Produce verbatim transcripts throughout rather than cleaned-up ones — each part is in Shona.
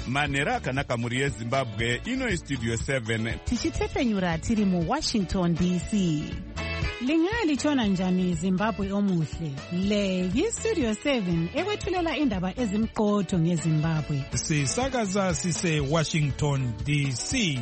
manhero akanaka mhuri yezimbabwe. Ino istudio seven tichitefenyura tiri muwashington D C. Lingalitshona njani Zimbabwe omuhle? Le yistudio seven ekwethulela indaba ezimqotho ngeZimbabwe. Sisakaza sise Washington D C.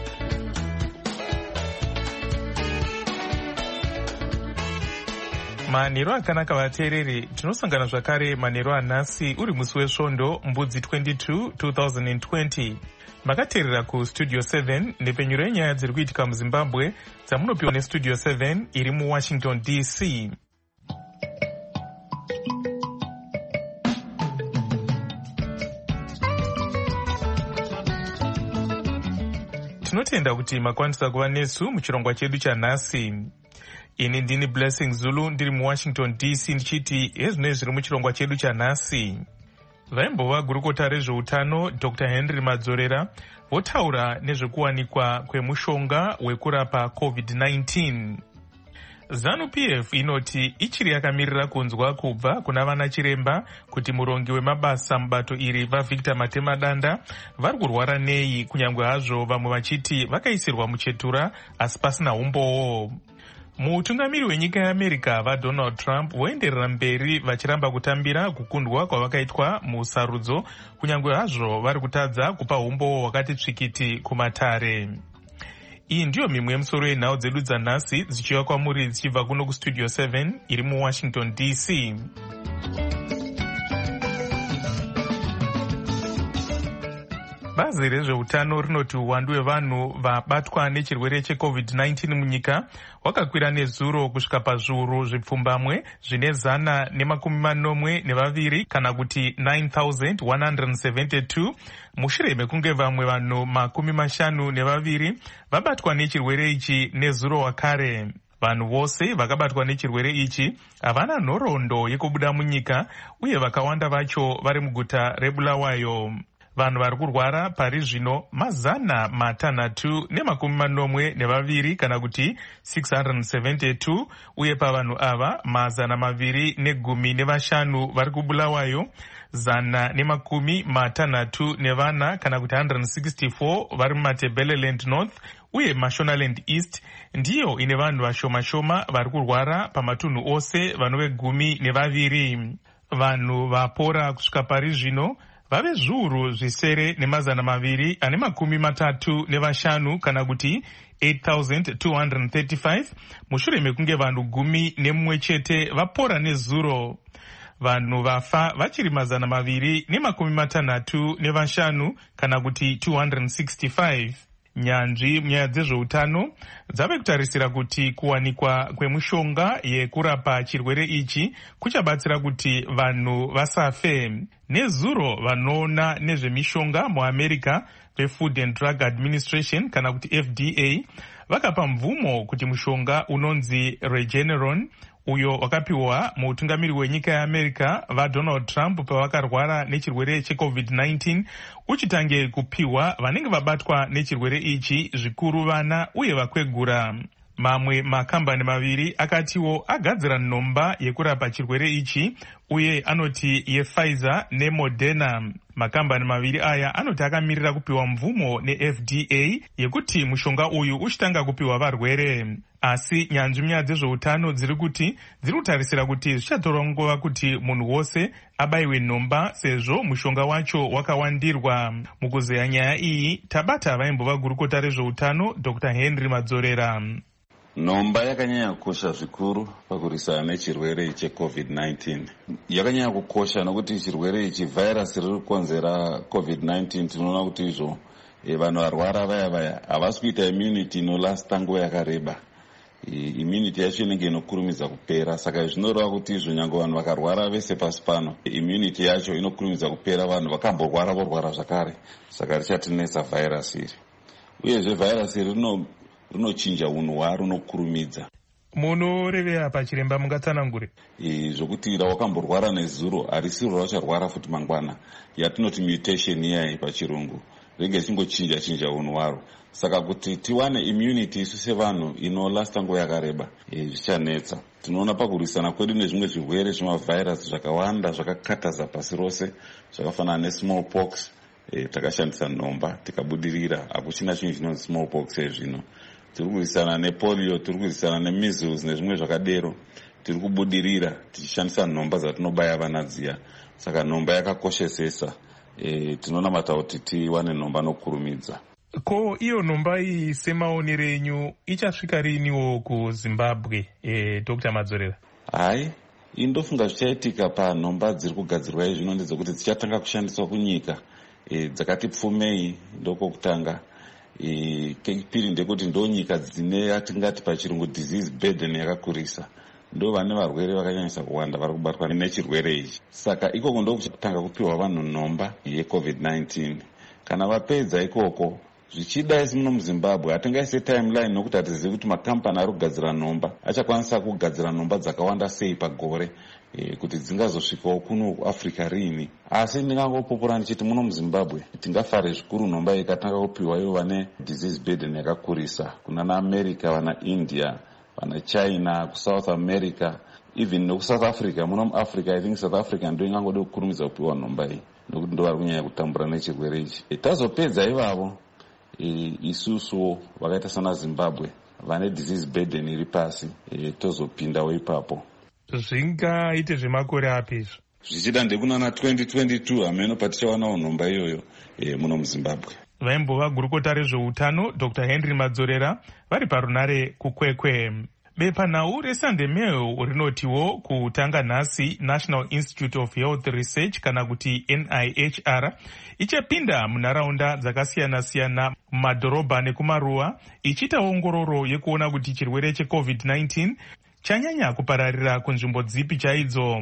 Manhero akanaka vateereri, tinosangana zvakare manhero anhasi uri musi wesvondo mbudzi twenty-two twenty twenty. Makateerera kustudio seven nepenyuro yenyaya dziri kuitika muZimbabwe dzamunopiwa nestudio seven iri muWashington D C. Tinotenda kuti makwanisa kuva nesu muchirongwa chedu chanhasi. Ini ndini Blessing Zulu ndiri muWashington D C ndichiti hezvinoi zviri muchirongwa chedu chanhasi. Vaimbova gurukota rezveutano Doctor Henry Madzorera votaura nezvekuwanikwa kwemushonga wekurapa covid nineteen. ZANU-P F inoti ichiri yakamirira kunzwa kubva kuna vana chiremba kuti murongi wemabasa mubato iri vaVictor Matemadanda vari kurwara nei, kunyange hazvo vamwe vachiti vakaisirwa muchetura asi pasina umbowo. Mutungamiri wenyika yeAmerica vaDonald Trump voenderera mberi vachiramba kutambira kukundwa kwavakaitwa musarudzo, kunyange hazvo vari kutadza kupa umbowo hwakati tsvikiti kumatare. Iyi ndiyo mimwe yemusoro yenhau dzedu dzanhasi dzichiva kwamuri dzichibva kuno kustudio seven iri muWashington D C. Bazi rezveutano rinoti uwandu hwevanhu vabatwa nechirwere checovid nineteen munyika wakakwira nezuro kusvika pazviuru zvipfumbamwe zvine zana nemakumi manomwe nevaviri kana kuti nine thousand one hundred seventy-two mushure mekunge vamwe vanhu makumi mashanu nevaviri vabatwa nechirwere ichi nezuro wakare. Vanhu vose vakabatwa nechirwere ichi havana nhoroondo yekubuda munyika uye vakawanda vacho vari muguta reBulawayo. Vanhu vari kurwara pari zvino mazana matanhatu nemakumi manomwe nevaviri kana kuti six hundred seventy-two uye pavanhu ava mazana maviri negumi nevashanu vari kuBulawayo, zana nemakumi matanhatu nevana kana kuti one hundred sixty-four vari muMatabeleland North uye Mashonaland East ndiyo ine vanhu vashoma shoma vari kurwara pamatunhu ose vanove gumi nevaviri. Vanhu vapora kusvika pari zvino vave zviuru zvisere nemazana maviri ane makumi matatu nevashanu kana kuti eight thousand two hundred thirty-five mushure mekunge vanhu gumi nemumwe chete vapora nezuro. Vanhu vafa vachiri mazana maviri nemakumi matanhatu nevashanu kana kuti two hundred sixty-five. Nyanzvi munyaya dzezveutano dzave kutarisira kuti kuwanikwa kwemushonga yekurapa chirwere ichi kuchabatsira kuti vanhu vasafe. Nezuro vanoona nezvemishonga muAmerica veFood and Drug Administration kana kuti F D A vakapa mvumo kuti mushonga unonzi Regeneron uyo wakapiwa muutungamiri wenyika yeAmerica vaDonald Trump pavakarwara nechirwere checovid nineteen uchitange kupiwa vanenge vabatwa nechirwere ichi, zvikuru vana uye vakwegura. Mamwe makambani maviri akatiwo agadzira nhomba yekurapa chirwere ichi uye anoti yePfizer neModerna. Makambani maviri aya anoti akamirira kupiwa mvumo neF D A yekuti mushonga uyu uchitanga kupiwa varwere. Asi nyanzvi munyaya dzezveutano dziri kuti dziri kutarisira kuti zvichatora nguva kuti munhu wose abayiwe nhomba sezvo mushonga wacho wakawandirwa. Mukuzeya nyaya iyi tabata vaimbova gurukota rezveutano Doctor Henry Madzorera. Nhomba yakanyanya kukosha zvikuru pakurwisana nechirwere checovid nineteen. Yakanyanya kukosha nokuti chirwere ichi virus riri kukonzera covid nineteen tinoona kuti izvo e, vanhu varwara vaya vaya havasi kuita immunity inolasta nguva yakareba. E, immunity yacho inenge inokurumidza kupera, saka zvinoreva kuti izvo nyange vanhu vakarwara vese pasi pano immunity yacho inokurumidza kupera, vanhu vakamborwara vorwara zvakare, saka richatinetsa virus iri. Uyezve virus iri rino rinochinja unhu hwaro unokurumidza. Munorevera pachiremba mungatsanangure e, zvokuti rawakamborwara nezuro harisiro raucharwara futi mangwana, yatinoti mutation iyayi pachirungu, ringe richingochinja chinja unhu hwaro. Saka kuti tiwane immunity isu sevanhu inolasta nguva yakareba zvichanetsa. E, tinoona pakurwisana kwedu nezvimwe zvirwere zvemavirus zvakawanda zvakakataza pasi rose zvakafanana nesmallpox e, takashandisa nhomba tikabudirira. Hakuchina chinhu chinonzi smallpox zvino. Tiri kurwisana nepolio, tiri kurwisana nemeasles nezvimwe zvakadero. Tiri kubudirira tichishandisa nhomba dzatinobaya vana dziya. Saka nhomba yakakoshesesa. E, tinonamata kuti tiwane nhomba nokurumidza. Ko iyo nhomba iyi semaonero enyu ichasvika riniwo kuZimbabwe, e, Doctor Madzorera? Hai, indofunga zvichaitika panhomba dziri kugadzirwa izvino ndedzekuti dzichatanga kushandiswa kunyika e, dzakati pfumei ndokokutanga. E, kechipiri ndekuti ndo nyika dzine atingati pachirungu disease burden yakakurisa. Ndo vane varwere vakanyanyisa kuwanda vari kubatwa nechirwere ichi. Saka ikoko ndokutanga kupiwa vanhu nhomba yecovid nineteen. Kana vapedza ikoko zvichida isi muno muZimbabwe hatingaise timeline nokuti hatizivi kuti makampani ari kugadzira nhomba achakwanisa kugadzira nhomba dzakawanda sei pagore e, kuti dzingazosvikawo kuno kuAfrica rini. Asi ndingangopopora ndichiti muno muZimbabwe tingafare zvikuru nhomba ikatanga kupiwa ivo vane disease burden yakakurisa kunana America, vana India, vana China, kuSouth America, even nokuSouth Africa. Muno muAfrica I think South Africa ndo ingangode kukurumidza kupiwa nhomba iyi nokuti ndo vari kunyanya kutambura nechirwere ichi. E, tazopedza ivavo e, isusu vakaita sana Zimbabwe vane disease burden iri pasi e, tozopindawo ipapo. Zvingaite zvemakore api izvo? Zvichida ndekunana twenty twenty-two hameno patichawanawo nhomba iyoyo e, muno muZimbabwe. Vaimbova gurukota rezveutano Doctor Henry Madzorera vari parunare kukwekwe. Bepanhau reSundayMail rinotiwo kutanga nhasi National Institute of Health Research kana kuti N I H R ichapinda munharaunda dzakasiyana-siyana mumadhorobha nekumaruwa ichiita ongororo yekuona kuti chirwere checovid nineteen chanyanya kupararira kunzvimbo dzipi chaidzo.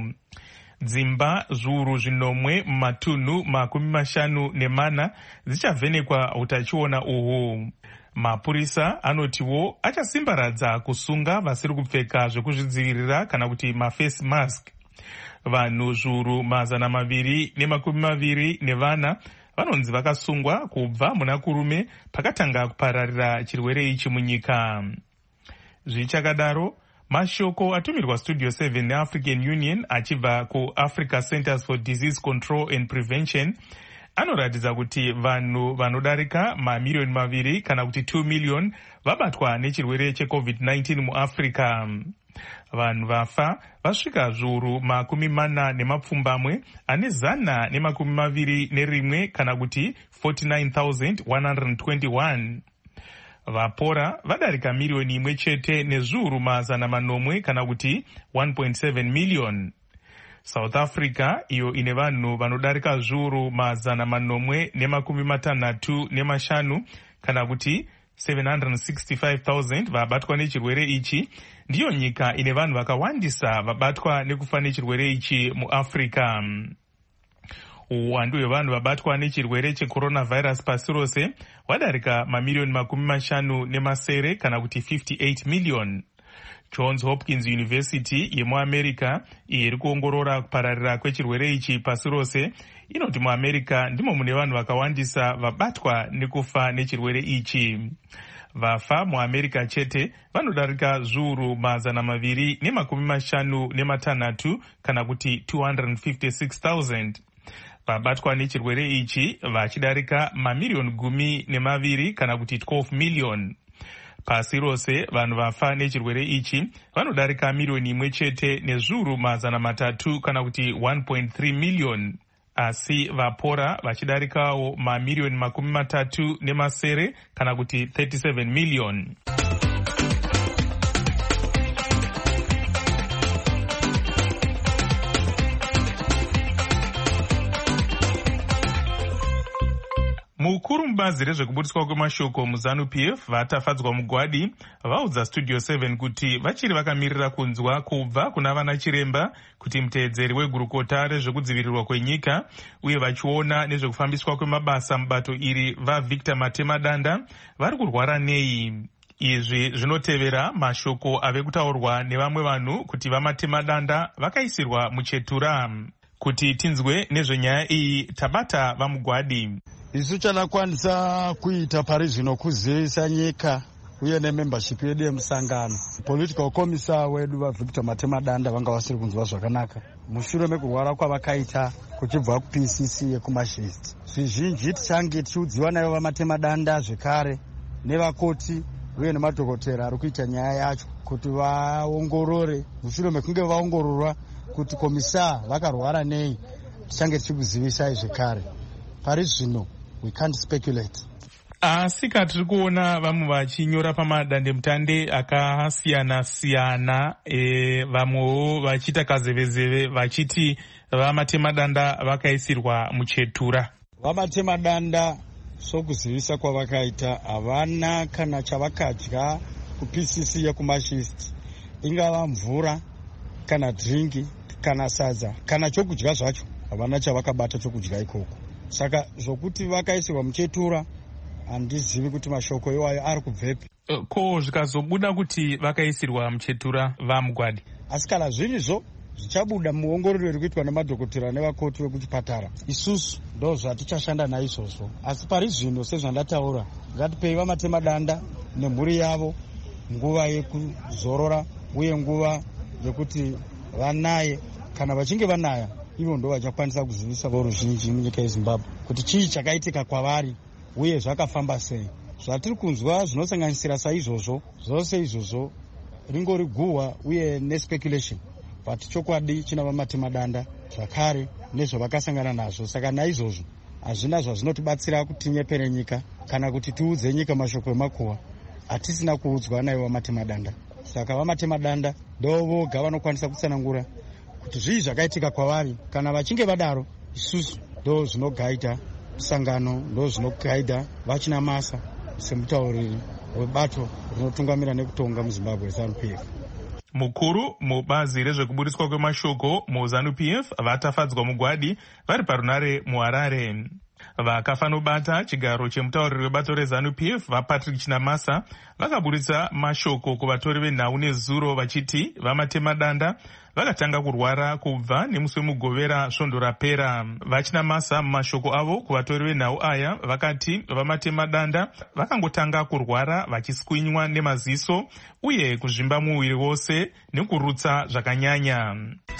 Dzimba zviuru zvinomwe mumatunhu makumi mashanu nemana dzichavhenekwa utachiona uhu. Mapurisa anotiwo achasimbaradza kusunga vasiri kupfeka zvekuzvidzivirira kana kuti maface mask. Vanhu zviuru mazana maviri nemakumi maviri nevana vanonzi vakasungwa kubva muna kurume pakatanga kupararira chirwere ichi munyika. Zvichakadaro, mashoko atumirwa Studio seven neAfrican Union achibva kuAfrica Centers for Disease Control and Prevention anoratidza kuti vanhu vanodarika mamiliyoni maviri kana kuti two million vabatwa nechirwere checovid nineteen muAfrica. Vanhu vafa vasvika zviuru makumi mana nemapfumbamwe ane zana nemakumi maviri nerimwe kana kuti forty-nine thousand one hundred twenty-one. Vapora vadarika miliyoni imwe chete nezviuru mazana manomwe kana kuti one point seven million. South Africa iyo ine vanhu vanodarika zviuru mazana manomwe nemakumi matanhatu nemashanu kana kuti seven hundred sixty-five thousand vabatwa nechirwere ichi, ndiyo nyika ine vanhu vakawandisa vabatwa nekufa nechirwere ichi muAfrica. Uwandu hwevanhu vabatwa nechirwere checoronavirus pasi rose wadarika mamiliyoni makumi mashanu nemasere kana kuti fifty-eight million. Johns Hopkins University yemuAmerica iri kuongorora kupararira kwechirwere ichi pasi rose inoti muAmerica ndimo mune vanhu vakawandisa vabatwa nekufa nechirwere ichi. Vafa muAmerica chete vanodarika zviuru mazana maviri nemakumi mashanu nematanhatu kana kuti two hundred fifty-six thousand. Vabatwa nechirwere ichi vachidarika mamiliyoni gumi nemaviri kana kuti twelve million. Pasi rose vanhu vafa nechirwere ichi vanodarika miliyoni imwe chete nezviuru mazana matatu kana kuti one point three million. Asi vapora vachidarikawo mamiliyoni makumi matatu nemasere kana kuti thirty-seven million. Mukuru mubazi rezvekubudiswa kwemashoko muZANU-P F vatafadzwa mugwadi vaudza Studio seven kuti vachiri vakamirira kunzwa kubva kuna vana chiremba kuti muteedzeri wegurukota rezvekudzivirirwa kwenyika uye vachiona nezvekufambiswa kwemabasa mubato iri vaVictor Matemadanda vari kurwara nei. Izvi zvinotevera mashoko ave kutaurwa nevamwe vanhu kuti vaMatemadanda vakaisirwa muchetura. Kuti tinzwe nezvenyaya iyi tabata vamugwadi. Isu chanakwanisa kuita pari zvino kuzivisa nyika uye nemembership yedu yemusangano. Political commissar wedu vaVictor Matemadanda vanga vasiri kunzwa zvakanaka mushure mekurwara kwavakaita kuchibva ku-P C C yekuMashist. Zvizhinji tichange tichiudziwa nayo vaMatemadanda zvekare nevakoti uye nemadhokotera ari kuita nyaya yacho kuti vaongorore. Mushure mekunge vaongororwa kuti komisa vakarwara nei, tichange tichikuzivisai zvekare. Pari zvino we can't speculate. Asi tiri kuona vamwe vachinyora pamadandemutande akasiyana-siyana, e, vamwewo vachiita kazevezeve vachiti vaMatemadanda vakaisirwa muchetura. VaMatemadanda sokuzivisa kwavakaita havana kana chavakadya ku-P C C yekuMashist, ingava mvura kana dringi kana sadza kana chokudya zvacho, havana chavakabata chokudya ikoko. Saka zvokuti vakaisirwa muchetura handizivi kuti mashoko iwayo ari kubvepi. Ko zvikazobuda kuti vakaisirwa muchetura vaMugwadi, asi kana zvirizvo zvichabuda muongororo iri kuitwa nemadhokotera nevakoti vekuchipatara, isusu ndo zvatichashanda naizvozvo. Asi pari zvino sezvandataura, ngatipei vaMatemadanda nemhuri yavo nguva yekuzorora uye nguva yekuti vanaye. Kana vachinge vanaya, ivo ndo vachakwanisa kuzivisa voruzhinji munyika yeZimbabwe kuti chii chakaitika kwavari uye zvakafamba sei. Zvatiri kunzwa zvinosanganisira saizvozvo, zvose izvozvo ringori guhwa uye nespeculation, but chokwadi china vaMatemadanda zvakare nezvavakasangana nazvo. Saka naizvozvo hazvina zvazvinotibatsira kuti tinyepere nyika kana kuti tiudze nyika mashoko emakuhwa hatisina kuudzwa nayo vaMatemadanda. Saka vaMatemadanda ndo voga vanokwanisa kutsanangura kuti zvii zvakaitika kwavari. Kana vachinge vadaro, isusu ndo zvinogaita sangano, ndo zvinogaida vachina masa semutauriri webato rinotungamira nekutonga muZimbabwe ZANU P F. Mukuru mubazi rezvekuburiswa kwemashoko muZANU P F vatafadzwa Mugwadi vari parunare muHarare. Vakafanobata chigaro chemutauriri webato reZANU P F vaPatrick Chinamasa vakaburitsa mashoko kuvatori venhau nezuro vachiti vaMatemadanda vakatanga kurwara kubva nemusi wemugovera svondo rapera. Vachinamasa mumashoko avo kuvatori venhau aya vakati vaMatemadanda vakangotanga kurwara vachiswinywa nemaziso uye kuzvimba muviri wose nekurutsa zvakanyanya.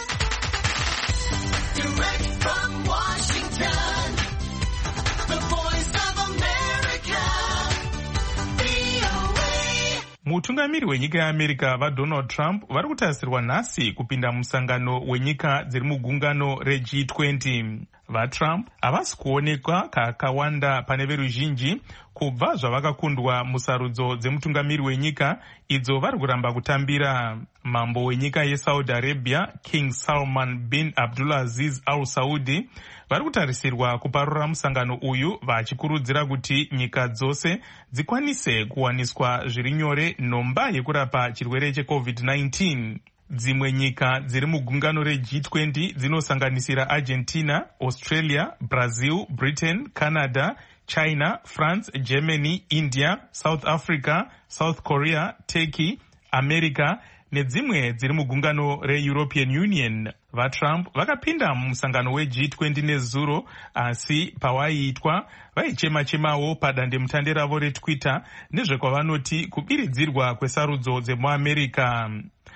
Mutungamiri wenyika yeAmerica vaDonald Trump vari kutarisirwa nhasi kupinda musangano wenyika dziri mugungano reG twenty. VaTrump havasi kuonekwa kakawanda pane veruzhinji kubva zvavakakundwa musarudzo dzemutungamiri wenyika idzo vari kuramba kutambira. Mambo wenyika yeSaudi Arabia King Salman bin Abdulaziz Al Saudi vari kutarisirwa kuparura musangano uyu vachikurudzira kuti nyika dzose dzikwanise kuwaniswa zviri nyore nhomba yekurapa chirwere cheCovid nineteen. Dzimwe nyika dziri mugungano reG twenty dzinosanganisira Argentina, Australia, Brazil, Britain, Canada, China, France, Germany, India, South Africa, South Korea, Turkey, America nedzimwe dziri mugungano reEuropean Union. VaTrump vakapinda mumusangano weG twenty nezuro, asi pawaiitwa vaichema-chemawo padandemutande ravo reTwitter nezvekwavanoti kubiridzirwa kwesarudzo dzemuAmerica.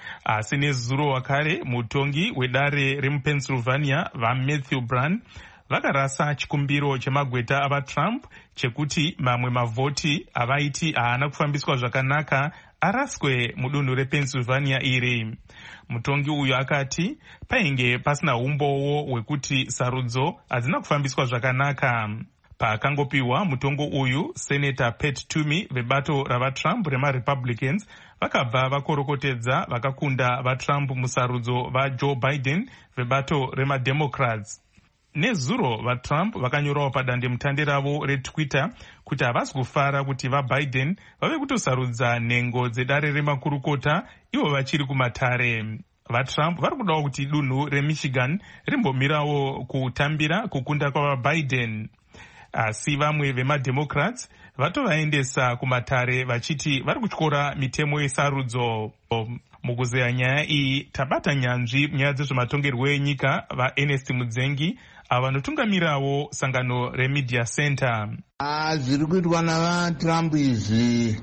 Asi nezuro wakare mutongi wedare remuPennsylvania vaMatthew Brun vakarasa chikumbiro chemagweta avaTrump chekuti mamwe mavhoti avaiti haana kufambiswa zvakanaka araswe mudunhu rePennsylvania iri. Mutongi uyu akati painge pasina umbowo hwekuti sarudzo hadzina kufambiswa zvakanaka. Paakangopiwa mutongo uyu, Senator Pat Toomey vebato ravaTrump remaRepublicans vakabva vakorokotedza vakakunda vaTrump musarudzo vaJoe Biden vebato remaDemocrats. Nezuro vaTrump vakanyorawo padandemutande ravo reTwitter kuti havasi kufara kuti vaBiden vave kutosarudza nhengo dzedare remakurukota ivo vachiri kumatare. VaTrump vari kudawo kuti dunhu reMichigan rimbomirawo kutambira kukunda kwavaBiden. Asi vamwe vemaDemocrats vatovaendesa kumatare vachiti vari kutyora mitemo yesarudzo. Mukuzeya nyaya iyi tabata nyanzvi nyaya dzezvematongerwo enyika vaErnest Mudzengi vanotungamirawo sangano remedia center. Zviri kuitwa navatrump izvi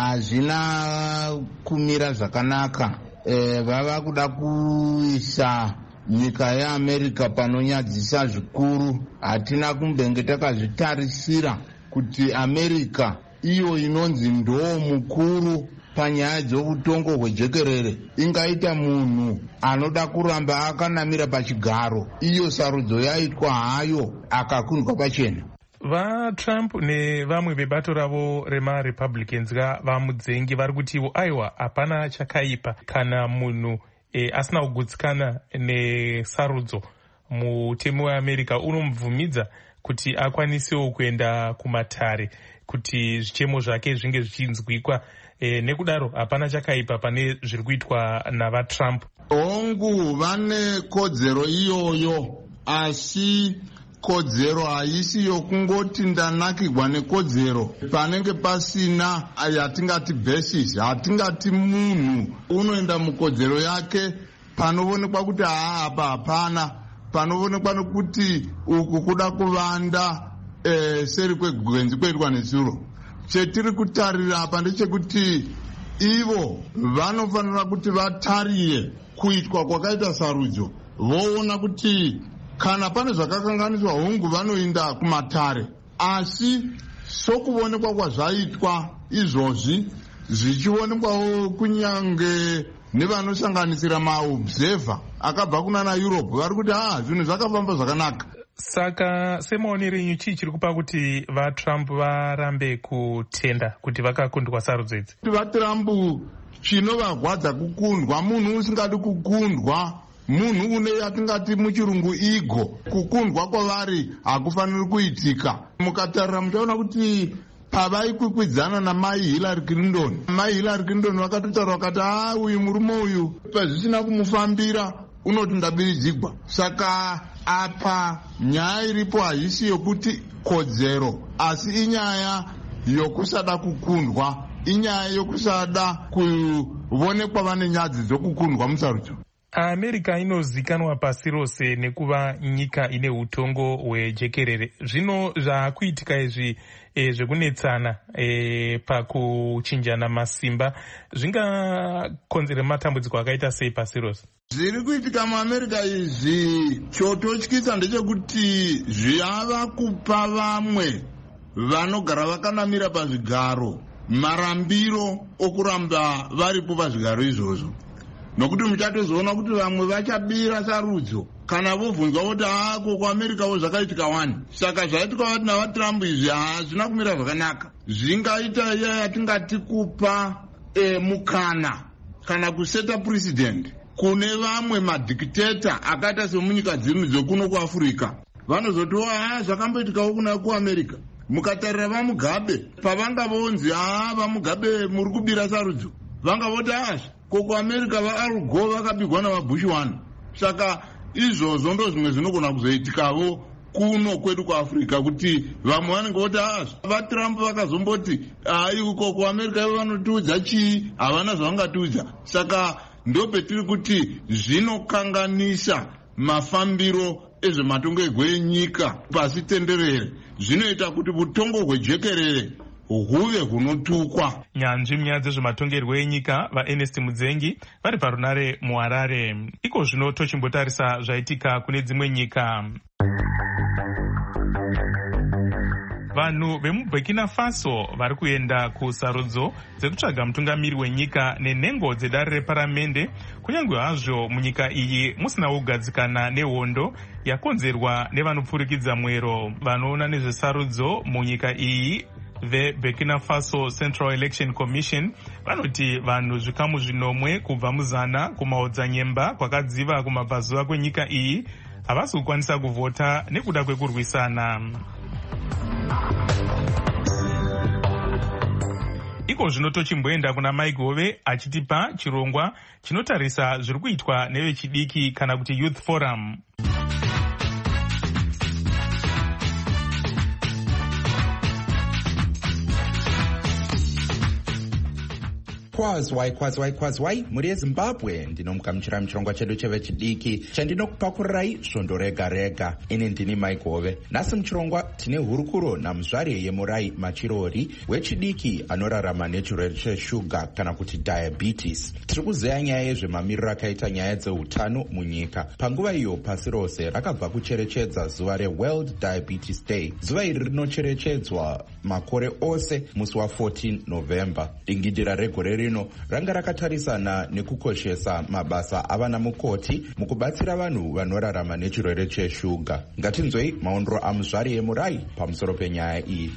hazvina kumira zvakanaka. Vava kuda kuisa nyika yeAmerica panonyadzisa zvikuru. Hatina kumbenge takazvitarisira kuti America iyo inonzi ndoo mukuru panyaya dzeutongo hwejekerere ingaita munhu anoda kuramba akanamira pachigaro. Iyo sarudzo yaitwa hayo akakundwa pachena. VaTrump nevamwe vebato ravo remaRepublicans vamudzengi vari kutiwo aiwa hapana chakaipa kana munhu e, asina kugutsikana nesarudzo. Mutemo weAmerica unomubvumidza kuti akwanisewo kuenda kumatare kuti zvichemo zvake zvinge zvichinzwikwa. E, nekudaro hapana chakaipa pane zviri kuitwa navaTrump. Hongu vane kodzero iyoyo, asi kodzero haisi yokungoti ndanakirwa nekodzero panenge pasina yatingati basis. Hatingati munhu unoenda mukodzero yake panoonekwa kuti haa apa hapana, panoonekwa nokuti uku kuda kuvanda e, seri kwegwenzi kweitwa nesuro. Chetiri kutarira apa ndechekuti ivo vanofanira kuti vatarire kuitwa kwakaita sarudzo, voona kuti kana pane zvakakanganiswa hongu vanoenda kumatare. Asi sokuonekwa kwazvaitwa izvozvi zvichionekwawo kunyange nevanosanganisira maobserver akabva kunana Europe vari kuti ah zvinhu zvakafamba zvakanaka. Saka semaonero enyu chii chiri kupa kuti vaTrump varambe kutenda kuti vakakundwa sarudzo idzi? VaTrump chinovagwadza kukundwa. Munhu usingadi kukundwa munhu une yatingati muchirungu ego. Kukundwa kwavari hakufaniri kuitika. Mukatarira muchaona kuti pavaikwikwidzana namai Hillary Clinton, mai Hillary Clinton vakatotaura vakati ah uyu murume uyu pazvisina kumufambira unoti ndabiridzigwa. Saka apa nyaya iripo haisi yokuti kodzero, asi inyaya yokusada kukundwa, inyaya yokusada kuonekwa vane nyadzi dzokukundwa musarudzo. America inozikanwa pasi rose nekuva nyika ine utongo hwejekerere. Zvino zvakuitika izvi e, zvekunetsana e, pakuchinjana masimba zvingakonzera matambudziko akaita sei pasi rose? Zviri kuitika muAmerica izvi chototyisa ndechekuti zvava kupa vamwe vanogara vakanamira pazvigaro marambiro okuramba varipo pazvigaro izvozvo. Nokuti muchatozoona kuti vamwe vachabira sarudzo kana vobvunzwa kuti hako kuAmericawo zvakaitika wani. Saka zvaitika vati navaTrump izvi hazvina kumira zvakanaka. Zvingaita iya yatingati kupa e, mukana kana kuseta president kune vamwe madhikiteta akaita semunyika dzimwe dzokuno kuAfrica. Vanozotiwa haa zvakamboitikawo kuna kuAmerica. Mukatarira vaMugabe pavanga vonzi haa vaMugabe muri kubira sarudzo, vanga voti hazvo kuAmerica vaAl Gore vakabigwa navaBush one. Saka izvozvo ndo zvimwe zvinogona kuzoitikawo kuno kwedu kuAfrica kuti vamwe vanenge voti hazvo vaTrump vakazomboti hai uko kuAmerica ivo vanotiudza chii, havana zvavangatiudza. Saka ndo petiri kuti zvinokanganisa mafambiro ezvematongerwo enyika pasi tenderere. Zvinoita kuti utongo hwejekerere huve hunotukwa. Nyanzvi munyaya dzezvematongerwo enyika vaErnest Mudzengi vari parunare muHarare. Iko zvino tochimbotarisa zvaitika kune dzimwe nyika. Vanhu vemuBurkina Faso vari kuenda kusarudzo dzekutsvaga mutungamiri wenyika nenhengo dzedare reparamende, kunyange hazvo munyika iyi musina kugadzikana nehondo yakonzerwa nevanopfurikidza mwero. Vanoona nezvesarudzo munyika iyi veBurkina Faso Central Election Commission vanoti vanhu zvikamu zvinomwe kubva muzana kumaodzanyemba kwakadziva kumabvazuva kwenyika iyi havasi kukwanisa kuvhota nekuda kwekurwisana. Iko zvino tochimboenda kuna Mike Hove achitipa chirongwa chinotarisa zviri kuitwa nevechidiki kana kuti Youth Forum. kwazwai kwazwai kwazwai mhuri yezimbabwe ndinomugamuchira muchirongwa chedu chevechidiki chandinokupakurai svondo rega rega. Ini ndini maigove. Nhasi muchirongwa tine hurukuro namuzvari yemurai machirori wechidiki anorarama nechirwere cheshuga kana kuti diabetes. Tiri kuzeya nyaya yezvemamiriro akaita nyaya dzeutano munyika. Panguva iyo pasi rose rakabva kucherechedza zuva reWorld Diabetes Day. Zuva iri rinocherechedzwa makore ose musi wa14 November. Dingindira regore rino ranga rakatarisana nekukoshesa mabasa avana mukoti mukubatsira vanhu vanorarama nechirwere cheshuga. Ngatinzwei maondro amuzvari yemurai pamusoro penyaya iyi.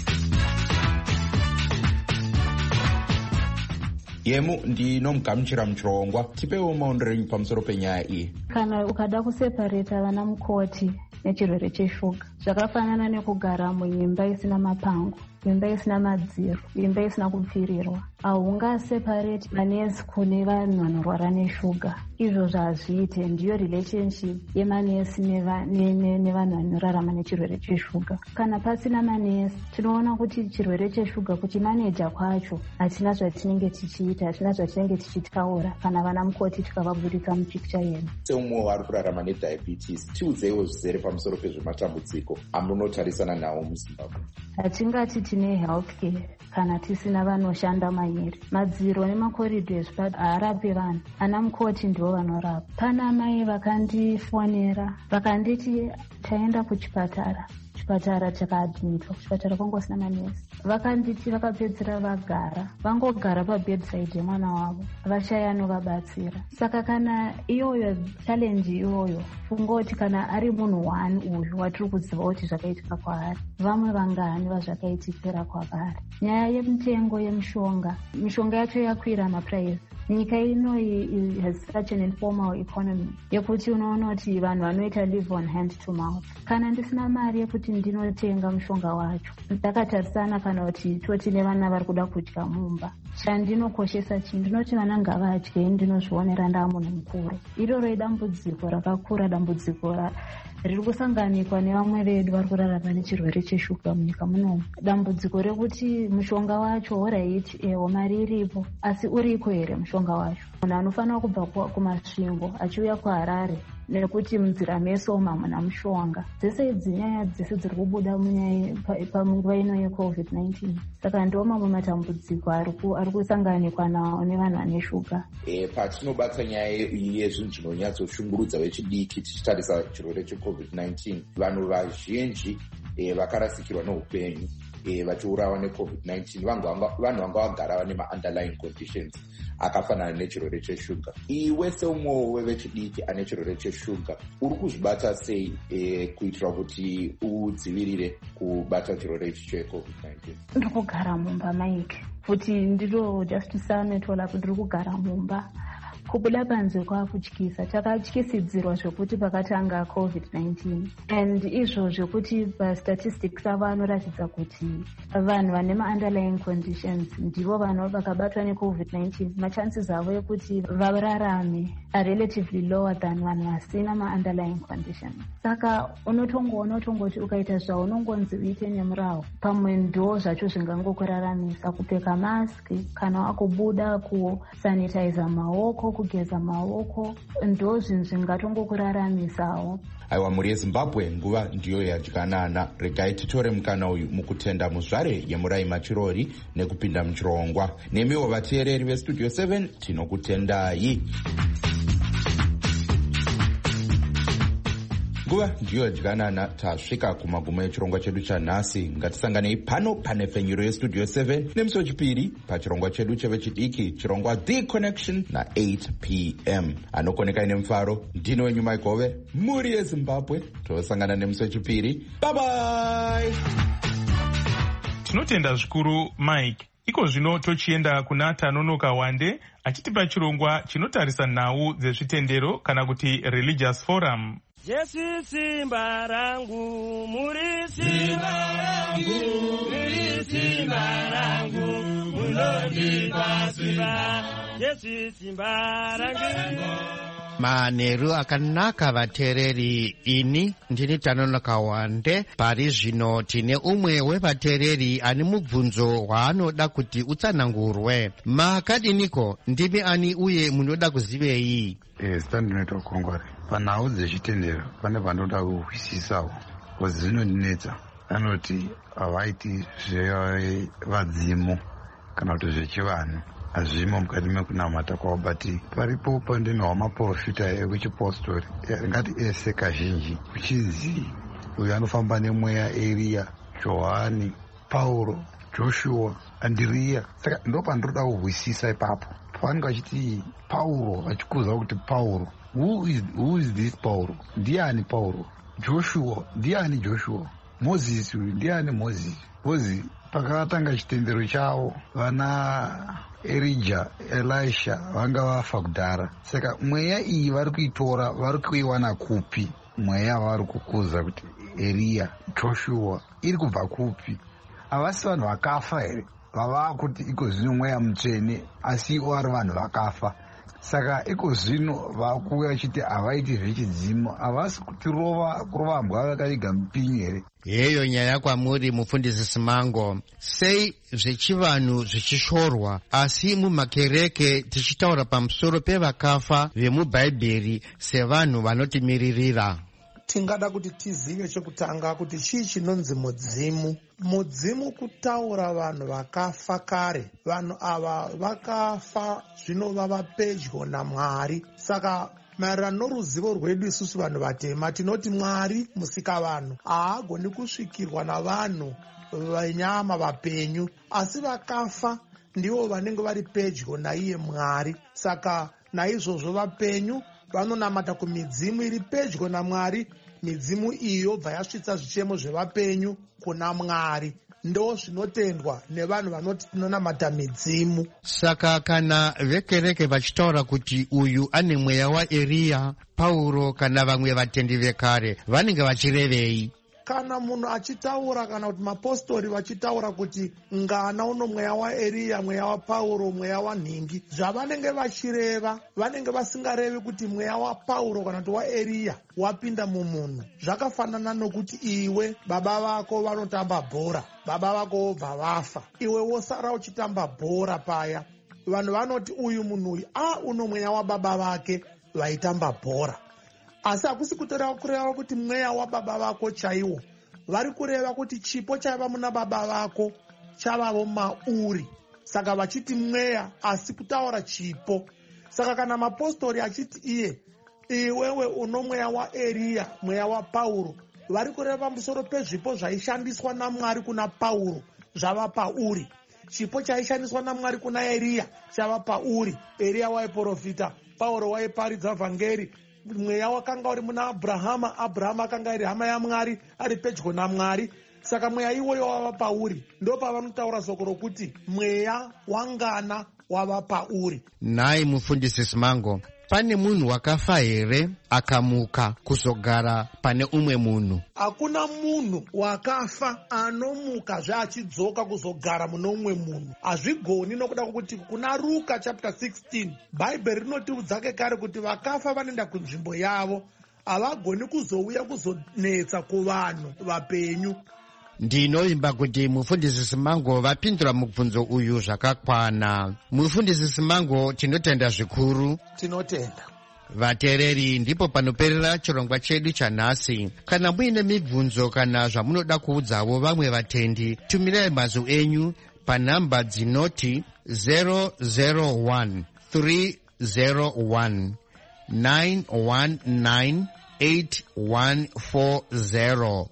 Yemu ndinomugamuchira muchirongwa, tipewo maondro enyu pamusoro penyaya iyi. Kana ukada kuseparata vana mukoti nechirwere cheshuga zvakafanana nekugara muimba isina mapango, imba isina madziro, imba isina kupfirirwa. Haungaseparate manesi kune vanhu vanorwara neshuga. Izvozvo hazviite. Ndiyo relationship yemanesi nevanhu vanorarama nechirwere cheshuga. Kana pasina manesi tinoona kuti chirwere cheshuga kuchimaneja kwacho hatina zvatinenge tichiita, hatina zvatinenge tichitaura kana vana mukoti tikavabudisa mupikicha yedu. Seumwe wari kurarama nediabetes, tiudzeiwo zvizere pamusoro pezvematambudziko amunotarisana nawo muZimbabwe. Hatingati tine healthcare kana tisina vanoshanda mairi. Madziro nemakoridhezi haarapi vanhu. Ana mukoti ndivo vanorapa. Pana mai vakandifonera vakanditi taenda kuchipatara. Chipatara chakaadmitwa, kuchipatara kwanga kusina manesi. Vakanditi vakapedzera vagara, vangogara pabedside yemwana wavo, vashaya anovabatsira. Saka kana iyoyo challenge iyoyo, fungoti kana ari munhu one uyu watiri kuziva kuti zvakaitika kwaari, vamwe vangani vazvakaitikira kwavari. Nyaya yemutengo yemushonga, mishonga yacho yakwira maprice. Nyika ino has such an informal economy yekuti unoona kuti vanhu vanoita live on hand to mouth. Kana ndisina mari yekuti ndinotenga mushonga wacho, ndakatarisana kana kuti toti nevana vari kuda kudya mumba, chandinokoshesa chii? Ndinoti vana ngavadye, ndinozvionera ndaa munhu mukuru. Iroro idambudziko rakakura, dambudziko riri kusanganikwa nevamwe vedu vari kurarama nechirwere cheshuga munyika munomu. Dambudziko rekuti mushonga wacho alright, ewo mari iripo, asi uriko here mushonga wacho? Munhu anofanira kubva kumasvingo achiuya kuHarare nekuti munzira mesoma muna mushonga. Dzese idzi nyaya dzese dziri kubuda panguva ino yecovid nineteen. Saka ndiwo mamwe matambudziko ari kusanganikwa nawo nevanhu vane shuga. E, patinobata nyaya yezvinhu zvinonyatsoshungurudza vechidiki tichitarisa chirwere checovid nineteen, vanhu vazhinji e, vakarasikirwa neupenyu e, vachiurawa necovid nineteen. Vanhu vanga vagara vane ma-underlying conditions akafanana nechirwere cheshuga. Iwe seumwe wevechidiki ane chirwere cheshuga uri kuzvibata sei e, kuitira kuti udzivirire kubata chirwere ichi checovid nineteen? Ndiri kugara mumba maiki, kuti ndiro just sanetola kuti ndiri kugara mumba. Kubuda panze kwakutyisa, takatyisidzirwa zvekuti pakatanga covid nineteen, and izvo zvekuti pastatistics avo anoratidza kuti vanhu vane ma-underlying conditions ndivo vanhu vakabatwa necovid nineteen, machances avo ekuti vararame are relatively lower than vanhu vasina ma-underlying conditions. Saka unotongoona utongoti ukaita zvaunongonzi uite nemurawo, pamwe ndo zvacho zvingangokuraramisa. Kupfeka mask, kana wakubuda kusanitiza maoko, kugeza maoko, ndo zvinhu zvingatongokuraramisawo. Aiwa, mhuri yeZimbabwe, nguva ndiyo yadyanana. Regai titore mukana uyu mukutenda muzvare yemurai machirori nekupinda muchirongwa. Nemiwo vateereri vestudio seven tinokutendai. Nguva ndiyo yadyanana, tasvika kumagumo echirongwa chedu chanhasi. Ngatisanganei pano panefenyuro yestudio seven nemusi wechipiri pachirongwa chedu chevechidiki, chirongwa The Connection na eight p m. Anokoneka ine mufaro, ndino wenyu Maigove, muri yeZimbabwe. Tosangana nemusi wechipiri. Bye bye. Tinotenda zvikuru Mike. Iko zvino tochienda kuna Tanonoka Wande achitipa chirongwa chinotarisa nhau dzezvitendero kana kuti religious forum. Jesu simba rangu, muri simba rangu, muri simba rangu, munondipa simba. Jesu simba rangu. manheru akanaka vateereri. Ini ndini Tanono Kawande. Pari zvino tine umwe wevateereri ane mubvunzo hwaanoda kuti utsanangurwe. Makadiniko, ndimi ani uye munoda kuzivei? Eh, zita ndinoitwa Kongwari. Panhau dzechitendero pane panoda kuhwisisawo, kozi zvinondinetsa. Anoti havaiti zvevadzimu kana kuti zvechivanhu hazvimo mukati mekunamata kwavo, but paripo pandinohwa maprofita ekuchipostori ngati ese kazhinji kuchizi uyu anofamba nemweya Eriya, Johani, Pauro, Joshua, Andiriya. Saka ndo pandinoda kuhwisisa ipapo pavanenge vachiti Pauro, vachikuza kuti Pauro, who is, who is this Pauro? Ndiani Pauro? Joshua, ndiani Joshua? Moses, ndiani Moses? Moses pakatanga chitendero chavo vana Elijah, Elisha vanga vafa kudhara. Saka mweya iyi vari kuitora vari kuiwana kupi? Mweya vari kukuza kuti Eriya, Joshua iri kubva kupi? Havasi vanhu vakafa here vava kuti iko zvino mweya mutsvene, asi ivo vari vanhu vakafa. Saka iko zvino vakuuya vachiti havaiti zvechidzimu, havasi kuti rova kurova mbwa vakaiga mupinyi here. Yeyo nyaya kwamuri mufundisi Simango. Sei zvechivanhu zvichishorwa asi mumakereke tichitaura pamusoro pevakafa vemubhaibheri sevanhu vanotimiririra? Tingada kuti tizive chekutanga kuti chii chinonzi mudzimu. Mudzimu kutaura vanhu vakafa kare. Vanhu ava vakafa zvino vava pedyo naMwari. Saka maererano noruzivo rwedu isusu vanhu vatema tinoti Mwari musika vanhu haagoni kusvikirwa navanhu venyama vapenyu, asi vakafa ndivo vanenge vari pedyo naiye Mwari. Saka naizvozvo vapenyu vanonamata kumidzimu iri pedyo naMwari. Midzimu iyo yobva yasvitsa zvichemo zvevapenyu kuna Mwari. Ndo zvinotendwa nevanhu vanoti tinonamata midzimu. Saka kana vekereke vachitaura kuti uyu ane mweya waEriya, Pauro kana vamwe vatendi vekare, vanenge vachirevei? Kana munhu achitaura kana kuti mapostori vachitaura kuti ngana uno mweya waEriya, mweya waPauro, mweya wanhingi, zvavanenge vachireva vanenge vasingarevi kuti mweya waPauro kana kuti waEriya wapinda mumunhu. Zvakafanana nokuti iwe baba vako vanotamba bhora, baba vako vobva vafa, iwe wosara uchitamba bhora paya. Vanhu vanoti uyu munhu uyu a uno mweya wababa vake vaitamba bhora. Asi hakusi kutoreva kureva kuti mweya wababa vako chaiwo. Vari kureva kuti chipo chaiva muna baba vako chavavo mauri. Saka vachiti mweya asi kutaura chipo. Saka kana mapostori achiti iye iwewe uno mweya waEriya, mweya waPauro, vari kureva pamusoro pezvipo zvaishandiswa naMwari kuna Pauro zvava pauri. Chipo chaishandiswa naMwari kuna Eriya chava pauri. Eriya waiprofita, Pauro waiparidza vhangeri. Mweya wakanga uri muna Abrahama, Abrahama akanga ari hama yaMwari, ari pedyo naMwari. Saka mweya iwoyo wava pauri. Ndo pavanotaura soko rokuti mweya wangana wava pauri. Nai mufundisi Simango, pane munhu wakafa here akamuka kuzogara pane umwe munhu? Hakuna munhu wakafa anomuka zvaachidzoka kuzogara muno umwe munhu. Hazvigoni nokuda kwokuti kuna Luka chapter sixteen Bhaibheri rinotiudza kare kuti vakafa vanoenda kunzvimbo yavo, havagoni kuzouya kuzonetsa kuvanhu vapenyu. Ndinovimba kuti mufundisi Simango vapindura mubvunzo uyu zvakakwana. Mufundisi Simango, tinotenda zvikuru. Tinotenda. Vateereri, ndipo panoperera chirongwa chedu chanhasi. Kana muine mibvunzo kana zvamunoda kuudzawo vamwe vatendi, tumirai mazwi enyu panhamba dzinoti zero zero one three zero one nine one nine eight one four zero.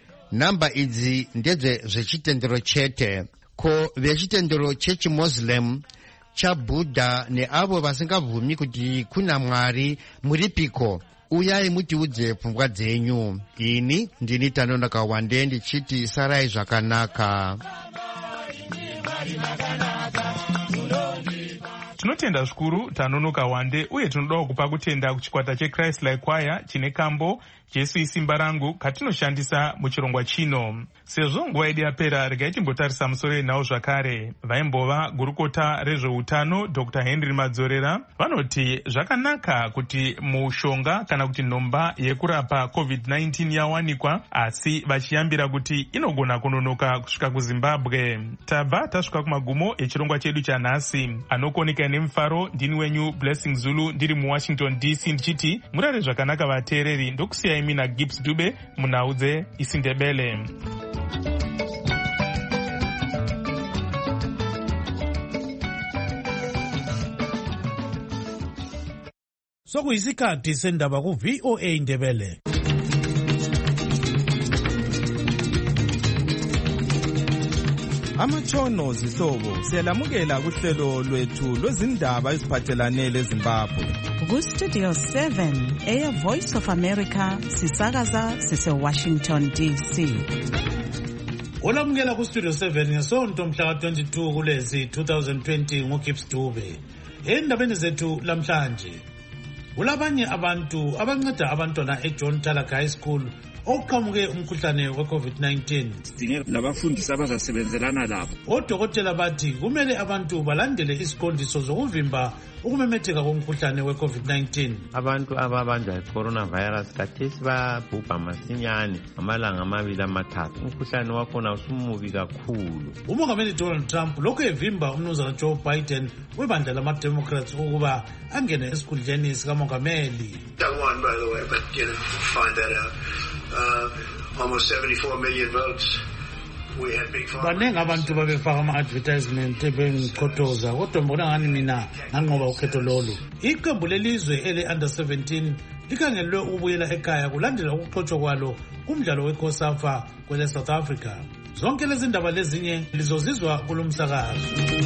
Namba idzi ndedze zvechitendero chete. Ko vechitendero chechiMuslim, chaBudha neavo vasingabvumi kuti kuna Mwari muripiko? Uyai mutiudze pfungwa dzenyu. Ini ndini Tanono Kawande ndichiti sarai zvakanaka. tinotenda zvikuru tanonoka wande uye tinodawo kupa kutenda kuchikwata cheChrist Like Choir chine kambo Jesu isimba rangu katinoshandisa muchirongwa chino. Sezvo nguva yedu yapera, regai timbotarisa musoro yenhau zvakare. Vaimbova gurukota rezveutano Doctor Henry Madzorera vanoti zvakanaka kuti mushonga kana kuti nhomba yekurapa covid nineteen yawanikwa, asi vachiyambira kuti inogona kunonoka kusvika kuZimbabwe. Tabva tasvika kumagumo echirongwa chedu chanhasi. Anokoneka nemufaro ndini wenyu Blessing Zulu ndiri muWashington D C ndichiti murare zvakanaka vateereri, ndokusiyai mina Gibbs Dube munhau dzeIsindebele. Sokuyisikhathi sendaba ku V O A Ndebele. Amatshono zihlobo siyalamukela kuhlelo lwethu lwezindaba eziphathelane leZimbabwe. Ku-Studio seven, Air Voice of America, sisakaza sise Washington D C. Olamukela ku-Studio seven ngesonto mhla ka twenty-two kulezi twenty twenty nguGibbs Dube. Endabeni zethu lamhlanje, kulabanye abantu abanceda abantwana eJohn Talak High School okuqhamuke umkhuhlane we-covid nineteen. Sidinge labafundisi abazasebenzelana labo. Odokotela bathi kumele abantu balandele isiqondiso zokuvimba ukumemetheka komkhuhlane we-covid nineteen. Abantu ababanjwa yi-coronavirus kathesi babhubha masinyane amalanga amabili amathathu. Umkhuhlane wakhona usumubi kakhulu. Umongameli Donald Trump lokhu evimba umnumzana Joe Biden webandla lama-Democrats ukuba angene esikhundleni sikamongameli. That won, by the way, but you know, find that out. Uh, almost seventy-four million votes. We had big farmers. Baningi abantu babefaka ama-advertisement ebengiqothoza, kodwa mbona ngani mina nganqoba ukhetho lolu. Iqembu lelizwe ele-under seventeen likhangelwe ukubuyela ekhaya kulandela ukuxotshwa kwalo kumdlalo weCOSAFA kwele South Africa. Zonke lezi ndaba lezinye lizozizwa kulomsakazo.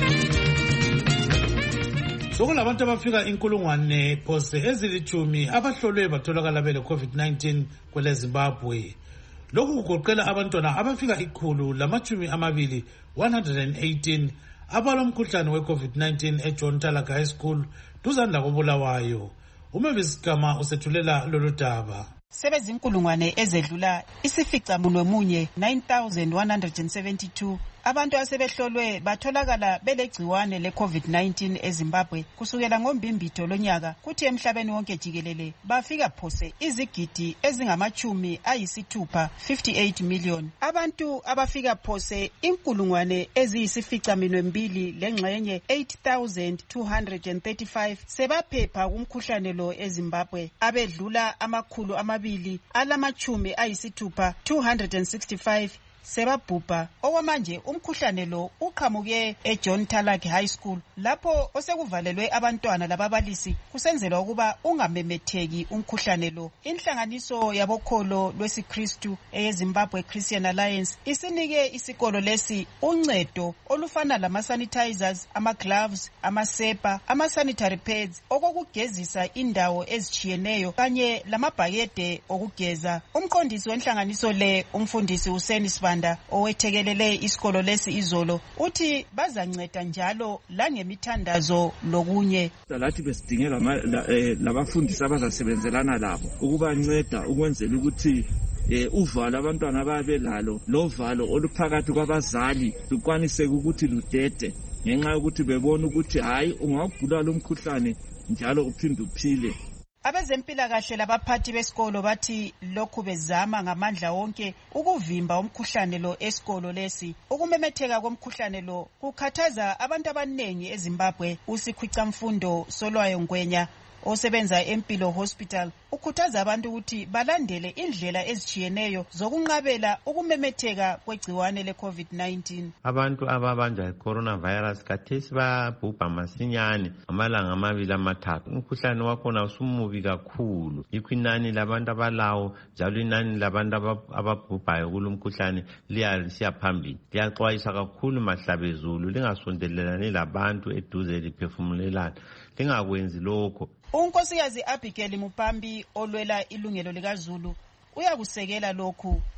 Sokulabantu abafika inkulungwane phose ezilithumi abahlolwe batholakala bele covid nineteen kwele Zimbabwe. Lokhu kugoqela abantwana abafika ikhulu lamachumi amabili one hundred eighteen abalomkhuhlane we-covid nineteen eJohn Talak High School duzane lakoBulawayo. Umavis Gama usethulela lolu daba. Sebezinkulungwane ezedlula isificamunwe munye nine thousand one hundred seventy-two abantu asebehlolwe batholakala belegciwane le-covid nineteen eZimbabwe kusukela ngombimbitho lonyaka, kuthi emhlabeni wonke jikelele bafika phose izigidi ezingamachumi ayisithupha fifty-eight million. Abantu abafika phose inkulungwane eziyisificaminwe mbili lengxenye eight thousand two hundred thirty-five sebaphepha kumkhuhlane lo eZimbabwe, abedlula amakhulu amabili alamachumi ayisithupha two hundred sixty-five sebabhubha. Okwamanje umkhuhlane lo uqhamuke eJohn Talak High School lapho osekuvalelwe abantwana lababalisi kusenzelwa ukuba ungamemetheki umkhuhlane lo. Inhlanganiso yabokholo lwesiKristu eyeZimbabwe Christian Alliance isinike isikolo lesi uncedo olufana lama-sanitizers, ama-gloves, amasepa, ama-sanitary pads okokugezisa indawo ezitshiyeneyo kanye lamabhakede okugeza. Umqondisi wenhlanganiso le, umfundisi Hussein Sibanda, owethekelele isikolo lesi izolo, uthi bazanceda njalo langemithandazo lokunye. Lathi besidinge labafundisi abazasebenzelana labo ukubanceda ukwenzela ukuthi uvalo abantwana ababe lalo lovalo oluphakathi kwabazali lukwanise ukuthi ludede, ngenxa yokuthi bebona ukuthi hayi ungagula lo mkhuhlane njalo uphinde uphile. Abezempilakahle labaphathi besikolo bathi lokhu bezama ngamandla wonke ukuvimba umkhuhlane lo esikolo lesi. Ukumemetheka komkhuhlane lo kukhathaza abantu abanengi eZimbabwe. uSikhwicamfundo Solwayo Ngwenya osebenza eMpilo Hospital ukhuthaza abantu ukuthi balandele indlela ezitshiyeneyo zokunqabela ukumemetheka kwegciwane le-covid nineteen. Abantu ababanjwa yi-coronavirus kathesi babhubha masinyane amalanga amabili amathathu. Umkhuhlane wakhona usumubi kakhulu, yikho inani labantu abalawo njalo inani labantu ababhubhayo kulo mkhuhlane liyasiya phambili. Liyaxwayisa kakhulu mahlabezulu lingasondelelani labantu eduze liphefumulelana, lingakwenzi lokho. Unkosikazi Abigail Mupambi olwela ilungelo likaZulu uyakusekela lokhu.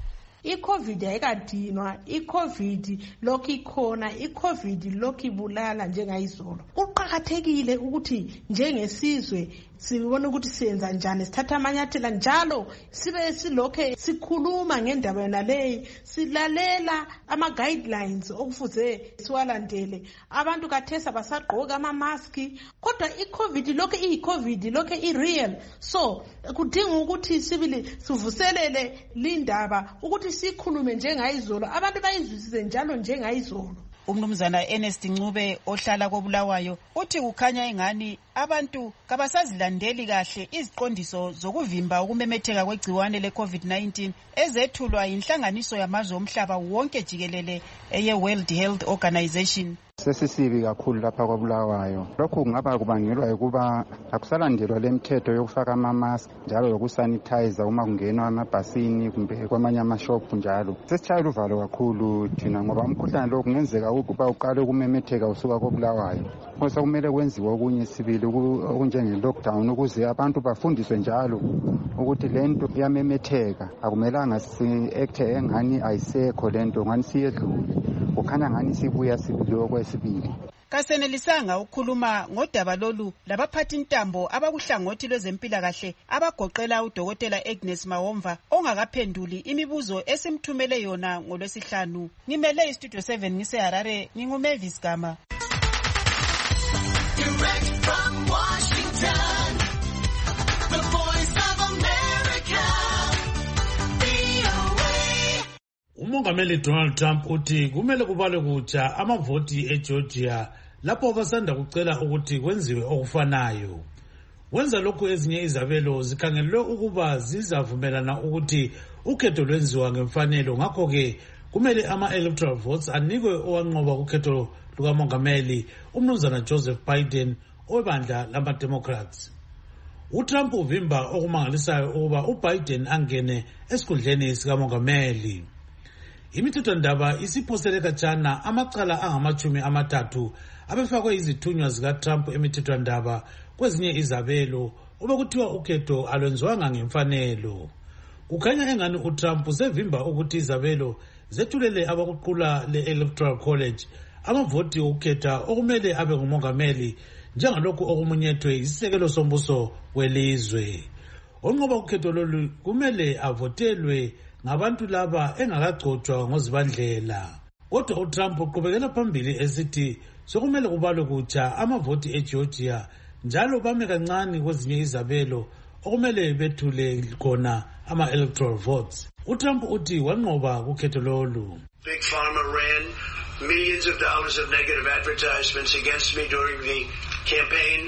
i-COVID ayikadinwa, i-COVID lokhu ikhona, i-COVID lokhu ibulala njengayizolo. Kuqakathekile ukuthi njengesizwe sibone ukuthi siyenza njani, sithatha amanyathelo njalo sibe silokhe sikhuluma ngendaba yona leyi, silalela ama guidelines okufuze siwalandele. Abantu kathesa basagqoka ama mask, kodwa i-COVID lokho iyi-COVID lokho i-real. So kudinga ukuthi sibili sivuselele lindaba ukuthi sikhulume njengayizolo, abantu bayizwisise njalo njengayizolo. Umnumzana Ernest Ncube ohlala koBulawayo uthi kukhanya ingani abantu kabasazilandeli kahle iziqondiso zokuvimba ukumemetheka kwegciwane le-COVID nineteen ezethulwa yinhlanganiso yamazwe omhlaba wonke jikelele eye-World Health Organization. Sesisibi kakhulu lapha kwaBulawayo. Lokhu kungaba kubangelwa ukuba akusalandelwa lemithetho yokufaka ama-mask njalo lokusanitizer uma kungenwa amabhasini kumbe kwamanye amashophu njalo. Sesitshayela uvalo kakhulu thina ngoba umkhuhlane lo kungenzeka ukuba uqale ukumemetheka usuka koBulawayo. Ngoba kumele kwenziwe okunye sibili okunjenge-lockdown ukuze abantu bafundiswe njalo ukuthi lento iyamemetheka. Akumelanga si-acte engani ayisekho lento, ngani siyedlule. Kukhanya ngani sibuya sibili okwesibili. Kasenelisanga ukukhuluma ngodaba lolu labaphathi ntambo abakuhlangothi lwezempilakahle abagoqela udokotela Agnes Mawomva ongakaphenduli imibuzo esimthumele yona ngolwesihlanu. Ngimele istudio seven ngiseHarare, nginguMavis Gama. Direct from Washington, the voice of America, V O A. Umongameli Donald Trump uthi kumele kubalwe kutsha amavoti eGeorgia lapho basanda kucela ukuthi kwenziwe okufanayo. Wenza lokhu ezinye izabelo zikhangelwe ukuba zizavumelana ukuthi ukhetho lwenziwa ngemfanelo, ngakho ke kumele ama-electoral votes anikwe owanqoba kukhetho lukamongameli umnumzana Joseph Biden owebandla lama-Democrats. UTrump uvimba okumangalisayo ukuba uBiden angene esikhundleni sikamongameli. Imithethwandaba isiphosele khatshana amacala angamachumi amathathu abefakwe izithunywa zikaTrump emithethwandaba kwezinye izabelo obekuthiwa ukhetho alwenziwanga ngemfanelo. Kukhanya engani uTrump sevimba ukuthi izabelo zethulele abakuqula le-Electoral College amavoti okukhetha okumele abe ngumongameli njengalokhu okumunyethwe isisekelo sombuso welizwe. Onqoba ukhetho lolu kumele avotelwe ngabantu laba engakagcotshwa ngozibandlela. Kodwa uTrump uqhubekela phambili esithi sokumele kubalwe kutsha amavoti eGeorgia njalo bame kancane kwezinye izabelo okumele bethule khona ama-electoral votes. UTrump uthi wanqoba kukhetho lolu. Big Pharma ran millions of dollars of negative advertisements against me during the campaign,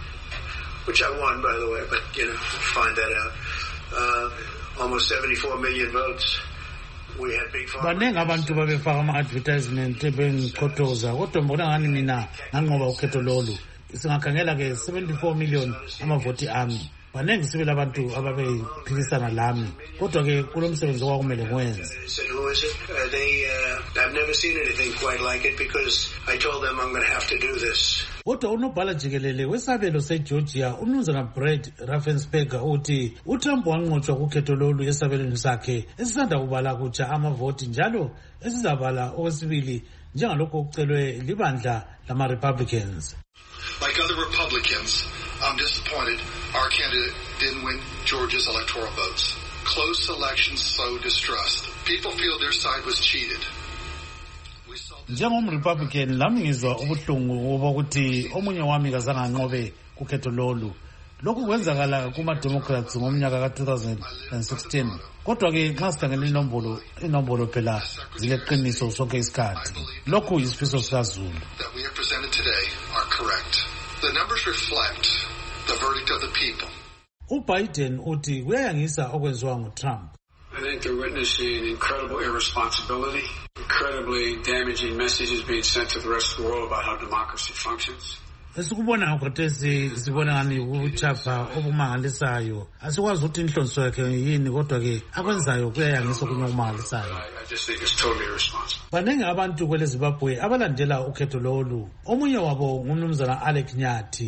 which I won, by the way, but, you know, find that out. Uh, almost seventy-four million votes. We had Big Pharma. Banengi abantu babefaka ama-advertisement ebengiqothoza kodwa mbona ngani mina nganqoba ukhetho lolu. Singakhangela ke seventy-four million amavoti ami. Banengi sibili abantu ababephilisana lami kodwa ke kulo msebenzi okwakumele ngiwenze. Who is it? Uh, they, uh, I've never seen anything quite like it because I told them I'm going to have to do this. Kodwa unobhala jikelele wesabelo seGeorgia umnumzana Brad Raffensperger uthi uTrump wanqotshwa kukhetho lolu esabelweni sakhe esisanda kubala kutsha amavoti njalo esizabala okwesibili njengalokho okucelwe libandla lama-Republicans. Like other Republicans, I'm disappointed our candidate didn't win Georgia's electoral votes. Close elections sow distrust. People feel their side was cheated. NjengomRepublican lami ngizwa ubuhlungu obokuthi omunye wami kazange anqobe kukhetho lolu. Lokhu kwenzakala kuma-Democrats ngomnyaka ka two thousand sixteen. Kodwa ke nxa sikhangela inombolo inombolo phela zileqiniso sonke isikhathi. Lokhu yisifiso sikaZulu. That we have presented today are correct. The numbers reflect the verdict of the people. uBiden uthi kuyayangisa okwenziwa nguTrump. I think they're witnessing incredible irresponsibility, incredibly damaging messages being sent to the rest of the world about how democracy functions. Esikubona ngokhothesi sibona ngani ukuchapha okumangalisayo. Asikwazi ukuthi inhlonso yakhe yini kodwa ke akwenzayo kuyayangisa okunye okumangalisayo. I just think it's totally irresponsible. Banengi abantu kwele Zimbabwe abalandela ukhetho lolu. Omunye wabo ngumnumzana Alec Nyathi.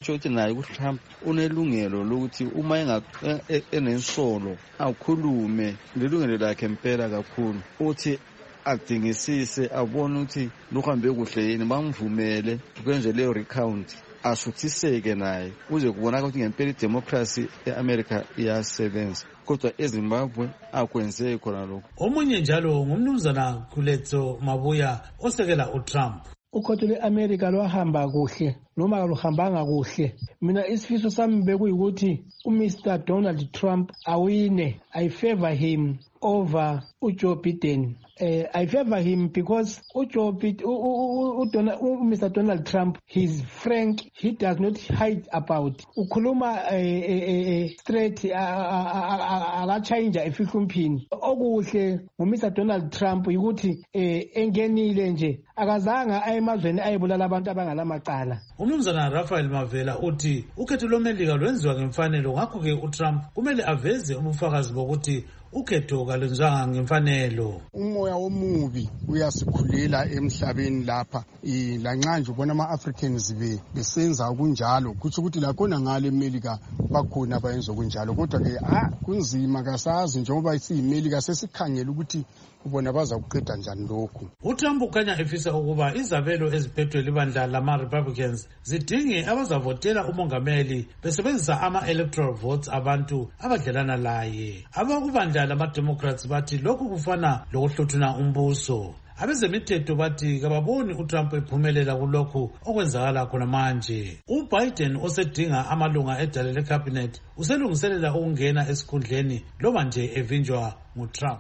shothi naye uTrump unelungelo lokuthi uma enensolo awukhulume lelungelo lakhe impela kakhulu uthi adingisise abone ukuthi luhambe kuhle yini bamvumele kwenze leyo recount asuthiseke naye uze kubonaka ukuthi ngempela idemocracy eAmerica iyasebenza kodwa eZimbabwe akwenzeki khona lokho. Omunye njalo ngumnumzana Kuletso Mabuya osekela uTrump. Ukhoto le-America lwahamba kuhle noma kaluhambanga kuhle. Mina isifiso sami bekuyikuthi uMister Donald Trump awine. I favor him over uJoe Biden. Uh, I favor him because uJoe Biden, Mister Donald Trump, he's frank. He does not hide about. Ukhuluma straight akachange efihlumphini. Okuhle ngoMister Donald Trump ukuthi engenile nje akazanga ayemazweni ayebulala abantu abangalamacala. Umnumzana Raphael Mavela uthi ukhetho lomelika lwenziwa ngemfanelo ngakho ke uTrump kumele aveze ubufakazi bokuthi ukhetho kalenzanga ngemfanelo. Umoya omubi uyasikhulela emhlabeni lapha lanxa nje ubona ama-Africans be besenza kunjalo kuthi ukuthi lakhona ngale eMelika bakhona abayenza kunjalo kodwa ke ah kunzima kasazi njengoba isiyiMelika sesikhangela ukuthi ubona baza kuqeda njani lokhu. uTrump ukanya efisa ukuba izabelo eziphethwe libandla lama-Republicans zidinge abazavotela umongameli besebenzisa ama-electoral votes abantu abadlelana laye. Abakubandla lama-Democrats bathi lokhu kufana lokuhluthuna umbuso. Abezemithetho bathi kababoni uTrump ephumelela kulokhu okwenzakala khona manje. UBiden osedinga amalunga edale lecabinet uselungiselela ukungena esikhundleni loba nje evinjwa nguTrump.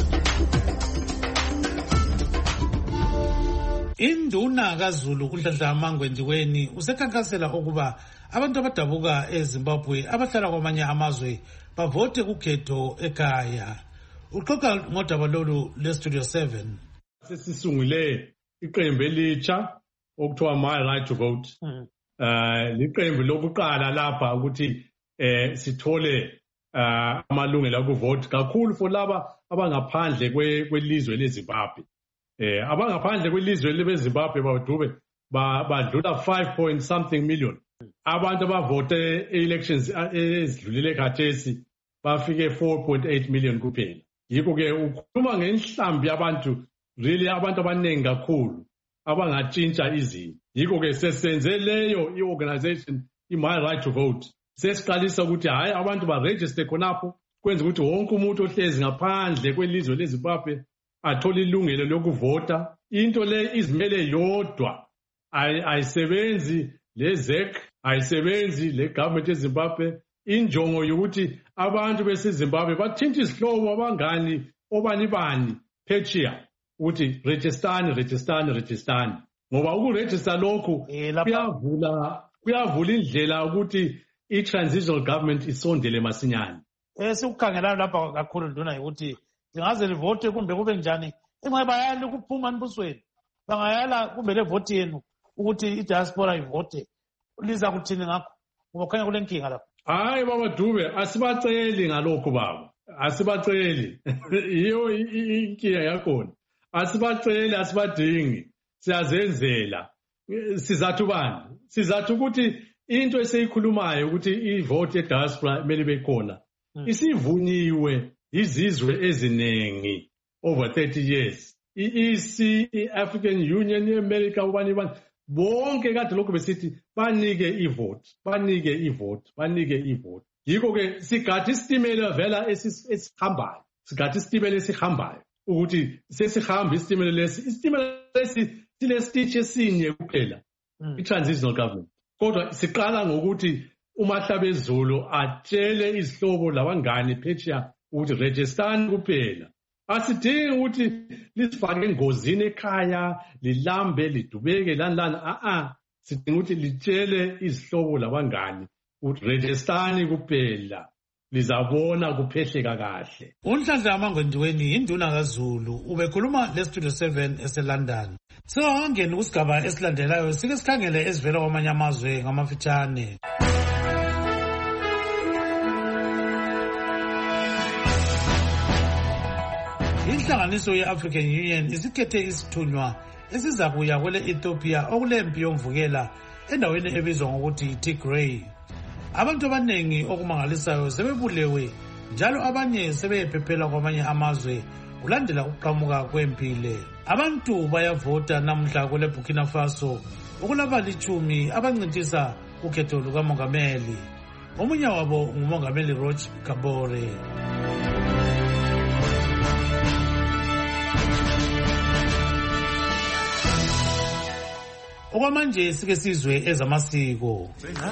Induna kaZulu uNhlanhla Mangwendiweni usekhankasela ukuba abantu abadabuka eZimbabwe abahlala kwamanye amazwe bavote kukhetho ekhaya. Uxoxa ngodaba lolu leStudio seven. Sesisungule iqembu elitsha okuthiwa My Right to Vote. Eh liqembu lokuqala lapha ukuthi eh sithole amalungelo okuvote kakhulu for laba abangaphandle kwelizwe leZimbabwe. Eh abangaphandle kwelizwe leZimbabwe badube badlula five point something million. Abantu abavote elections ezidlulile khathesi bafike four point eight million kuphela. Yikho ke ukhuluma ngenhlambi yabantu really abantu abaningi kakhulu abangatshintsha izinto. Yikho ke sesenze leyo iorganization iMy Right to Vote. Sesiqalisa ukuthi hayi abantu ba register khonapho kwenza ukuthi wonke umuntu ohlezi ngaphandle kwelizwe leZimbabwe athola ilungelo lokuvota. Into le izimele yodwa ayisebenzi lezek ayisebenzi le government eZimbabwe. Injongo yokuthi abantu beseZimbabwe bathinta isihlobo abangani obani bani phetshiya ukuthi registani registani registani ngoba ukuregister lokhu kuyavula kuyavula indlela ukuthi i-transitional government isondele masinyane. Esikukhangela lapha kakhulu nduna ukuthi singaze livote kumbe kube njani ingabe bayali ukuphuma embusweni bangayala kumbe le vote yenu ukuthi i-diaspora ivote liza kuthini ngakho ngoba kukhanya kule nkinga lapha. Hayi baba Dube asibaceli ngalokho baba asibaceli yiyo inkinga yakhona asibaceli asibadingi siyazenzela sizathu bani sizathu ukuthi into eseyikhulumayo ukuthi ivote ye-diaspora kumele bekhona isivunyiwe izizwe eziningi over thirty years. I-E C, i-African Union, i-America, ubani bani bonke kade lokho besithi banike ivote banike ivote banike ivote. Yikho ke sigathi isitimela vela esihambayo sigathi isitimela esihambayo ukuthi sesihamba isitimela lesi isitimela lesi silesiteshi esinye kuphela i-transitional government. Kodwa siqala ngokuthi uMahlabezulu atshele izihlobo labangani phetshiya ukuthi registani kuphela. Asidingi ukuthi lisifake engozini ekhaya lilambe lidubeke lani lani a a sidinga ukuthi litshele izihlobo labangani ukuthi registani kuphela lizabona kuphehleka kahle. uNhlanhla Mangwendiweni induna kaZulu ubekhuluma leStudio seven eseLondon. Singakangeni kusigaba esilandelayo sike sikhangele ezivela kwamanye amazwe ngamafitshane. Inhlanganiso ye-African Union isikhethe isithunywa esizakuya kwele Ethiopia okulempi yomvukela endaweni ebizwa ngokuthi Tigray. Abantu abanengi okumangalisayo sebebulewe njalo abanye sebephephela kwamanye amazwe kulandela ukuqhamuka kwempile. Abantu bayavota namhla kwele Burkina Faso okulabalitshumi abancintisa ukhetho lukamongameli. Omunye wabo ngumongameli Roch Kabore. Okwamanje sike sizwe ezamasiko.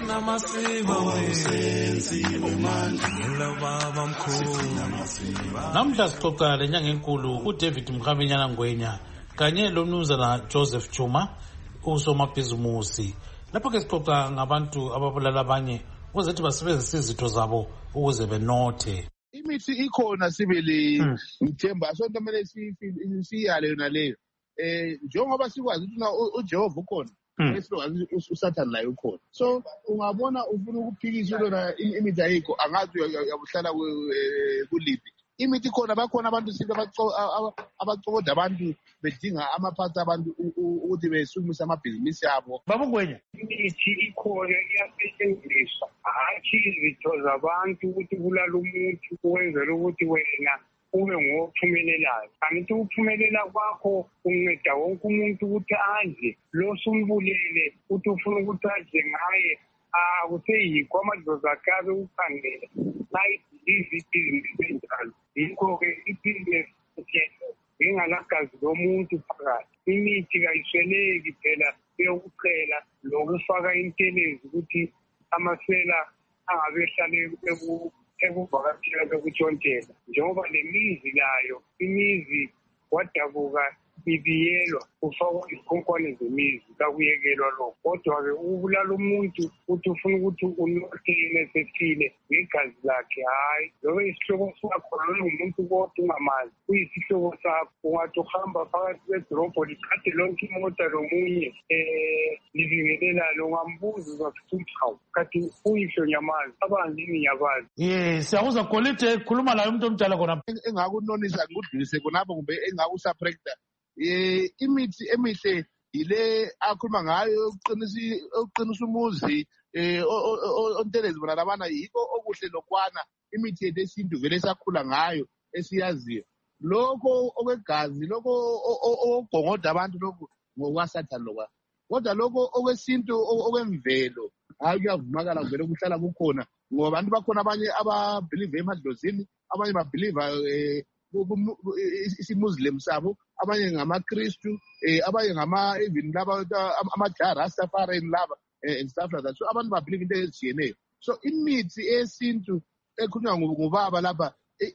Namhla sixoxa lenyanga enkulu uDavid Mkhabinyana Ngwenya kanye lomnumzana Joseph Chuma usomabhizimusi. Lapho ke sixoxa ngabantu ababulala abanye ukuze ukuthi basebenzise izitho zabo ukuze benothe. Imithi ikhona sibili ngithemba sonke kumele siyale yona leyo. Eh njengoba sikwazi ukuthi uJehova ukhona esilokwazi uSathane laye ukhona. So ungabona ufuna ukuphikisa lona imithi ayikho angazi uyabuhlala kuliphi. Imithi ikhona bakhona abantu sibe abacokoda abantu bedinga amaphatha abantu ukuthi besukumisa amabhizinisi yabo. Babungwenya imithi ikhona iyasetshenziswa hayi izitho zabantu ukuthi kulala umuntu ukwenzela ukuthi wena ube ngophumelelayo. Angithi ukuphumelela kwakho unceda wonke umuntu ukuthi adle lo sumbulele ukuthi ufuna ukuthi adle ngaye akuseyikho amadlozi akabe ukhangela nayi izibhizinisi enjalo. Yikho-ke ibhizinisi ingalagazi lomuntu phakathi. Imithi kayisweleki phela yokucela lokufaka intelezi ukuthi amasela angabe ehlale ekuvakashela bekutshontela. Njengoba le mizi layo imizi wadabuka ibiyelwa kufakwa izikhonkwane zemizi kakuyekelwa lokho. Kodwa-ke ukubulala umuntu ukuthi ufuna ukuthi unothele sefile ngegazi lakhe hhayi. Loba isihlobo sakho lona ngumuntu kodwa ungamazi uyisihlobo sakho ungathi uhamba phakathi kwedorobho likade lonke imota lomunye um libingelelalo ungambuza uzakuthi hawu kanti uyihlo nyamazi abandini nyabazi. Ye siyakuza Golide khuluma layo umuntu omdala khona. Engakunonisa ngikudlulise khonapho kumbe engakusaprekta eh imithi emihle ile akhuluma ngayo uqinisa umuzi eh ontelezi bona labana yiko okuhle lokwana imithi yesintu vele sakhula ngayo esiyaziyo. Lokho okwegazi lokho ogongoda abantu lokho ngokwaSathane lokwa. Kodwa lokho okwesintu okwemvelo hayi kuyavumakala vele kuhlala kukhona ngoba abantu bakhona abanye ababelieve emadlozini abanye babelieve eh isimuslim sabo abanye ngamaKristu eh abanye ngama even laba amajara Rastafari laba and stuff like that. So abantu ba believe into ezitshiyeneyo. So imithi esintu ekhulunywa ngubaba lapha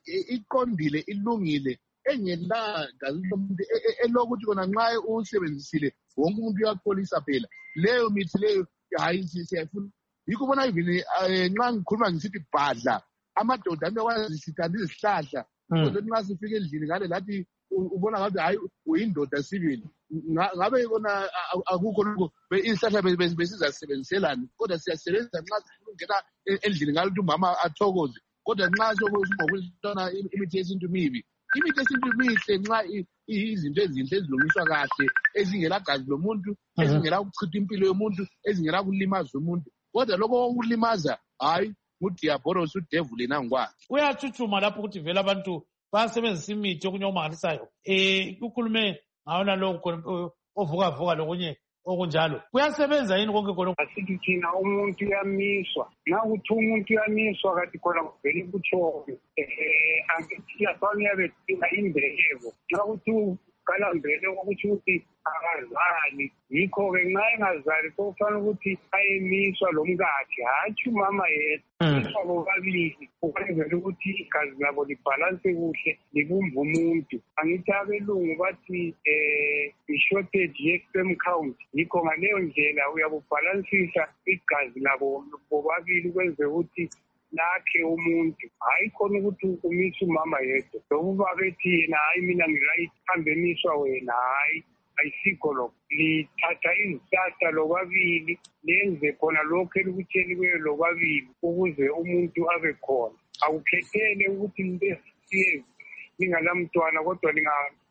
iqondile ilungile engela gazi lomuntu elokuthi kona nxa usebenzisile wonke umuntu uyakholisa phela leyo mithi leyo hayi siyafuna. Yikho bona even nxa ngikhuluma ngisithi bhadla amadoda anokwazi sithanda izihlahla. Kodwa nxa sifike endlini ngale lathi ubona ngathi hayi uyindoda sibili ngabe kona akukho lokho izihlahla besizasebenziselana kodwa siyasebenza nxa singena endlini ngale ukuthi umama athokoze. Kodwa nxa sokuzokuhlona imithi yesintu mibi imithi yesintu mihle nxa izinto ezinhle ezilungiswa kahle ezingela gazi lomuntu ezingela ukuchitha impilo yomuntu ezingela kulimaza umuntu. Kodwa lokho okulimaza hayi udiabolos udevil nangwazi uyachuchuma lapho ukuthi vele abantu basebenzisa imithi okunye omangalisayo. Eh ukhulume ngawona lokho ovuka vuka lokunye okunjalo kuyasebenza yini konke khona? Asithi thina umuntu uyamiswa nakuthi umuntu uyamiswa kathi khona kuvele kuthonke eh angithi yafana yabedinga imbeleko nakuthi kalambele ukuthi ukuthi akazali. Yikho-ke nxa engazali kufanele ukuthi ayemiswa lo mkakhe hatshi umama yedwa bobabili ukwenzela ukuthi igazi labo libhalanse kuhle libumbe umuntu. Angithi abelungu bathi um i-shortage ye-sperm count. Yikho ngaleyo ndlela uyabubhalansisa igazi labo bobabili ukwenzela ukuthi lakhe umuntu hayi khona ukuthi umisa umama yedwa. Lokuba bethi yena hayi mina ngirayithi hambe emiswa wena hayi ayisikho lokho. Lithatha izihlahla lobabili lenze khona lokho elikutsheliweyo lobabili ukuze umuntu abe khona. Awukhethele ukuthi into esiyezi lingalamntwana kodwa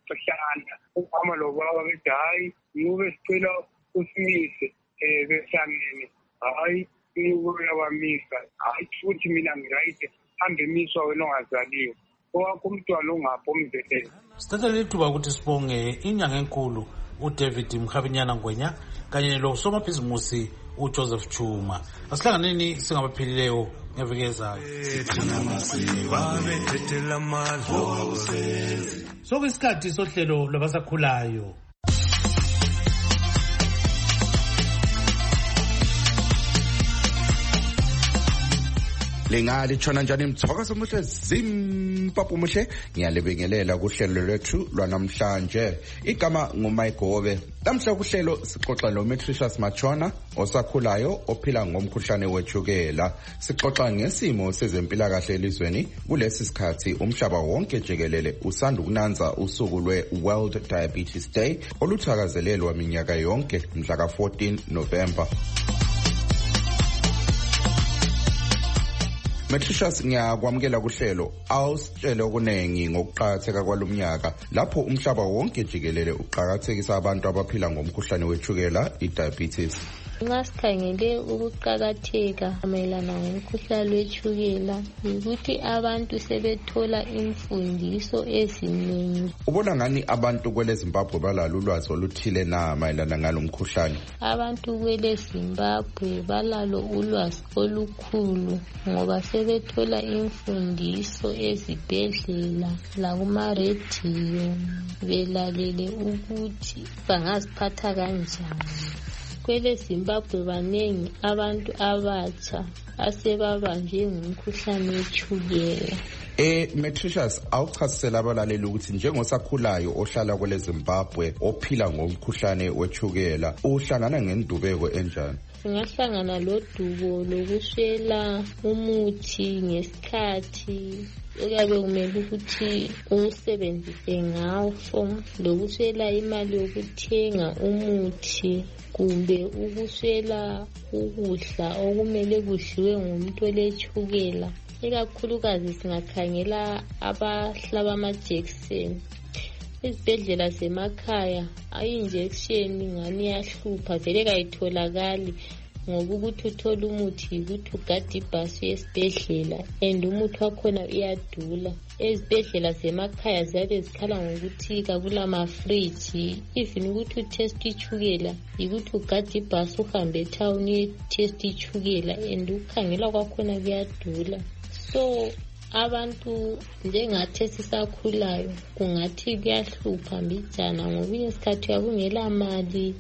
bahlanda umama lobaba bethi hayi ngube sicela usimise um behlangene hayi uyabamisa hayi futhi mina ngirayite hambe emiswa wena ongazaliwe owakho umntwana ongaphi omzelele. Sithathelele ithuba ukuthi sibonge inyanga enkulu uDavid Mkhabinyana Ngwenya kanye losomabhizimusi uJoseph Chuma. Asihlanganeni singabaphilileyo ngeviki ezayo. Sokuyisikhathi sohlelo lwabasakhulayo. Lengali tshona njani mthokozo muhle zimpapu muhle ngiyalebengelela kuhlelo lwethu lwanamhlanje igama nguMayigobe. Namhla kuhlelo sixoxa lo Metricious Machona osakhulayo ophila ngomkhuhlane wethukela. Sixoxa ngesimo sezempilakahle elizweni kulesi sikhathi umhlaba wonke jikelele usanda ukunanza usuku lwe World Diabetes Day oluthakazelelwa minyaka yonke mhla ka fourteen November. Metricious ngiyakwamukela kuhlelo awusitshele okunengi ngokuqhakatheka kwalomnyaka lapho umhlaba wonke jikelele uqhakathekisa abantu abaphila ngomkhuhlane wethukela i-diabetes. Nxa sikhangele ukuqakatheka mayelana ngomkhuhlane wethukela ukuthi abantu sebethola imfundiso eziningi. Ubona ngani abantu kwele Zimbabwe balalo ulwazi oluthile na mayelana ngalo mkhuhlane? Abantu kwele Zimbabwe balalo ulwazi olukhulu ngoba sebethola imfundiso ezibhedlela lakuma-rediyo belalele ukuthi bangaziphatha kanjani. Kwele Zimbabwe banengi abantu abatsha asebabanjwe ngumkhuhlane wethukela. Eh Metricious awuchasisela abalaleli ukuthi njengosakhulayo ohlala kwele Zimbabwe ophila ngomkhuhlane wethukela uhlangana ngendubeko enjani? Singahlangana lodubo lokuswela umuthi ngesikhathi uyabe kumele ukuthi usebenzise ngawo, lokuswela imali yokuthenga umuthi kumbe ukuswela ukudla okumele kudliwe ngumuntu olethukela. Ikakhulukazi singakhangela abahlaba amajekiseni. Izibhedlela zemakhaya i-injection ngani yahlupha vele kayitholakali ngoba ukuthi uthola umuthi ukuthi ugade ibhasi yesibhedlela and umuthi wakhona uyadula. Ezibhedlela zemakhaya ziyabe zikhala ngokuthi kakula mafriji, even ukuthi utest ichukela ukuthi ugade ibhasi uhambe etown uyetest ichukela and ukukhangela kwakhona kuyadula. So abantu njengathi sisakhulayo kungathi kuyahlupha mbijana ngoba isikhathi yakungela mali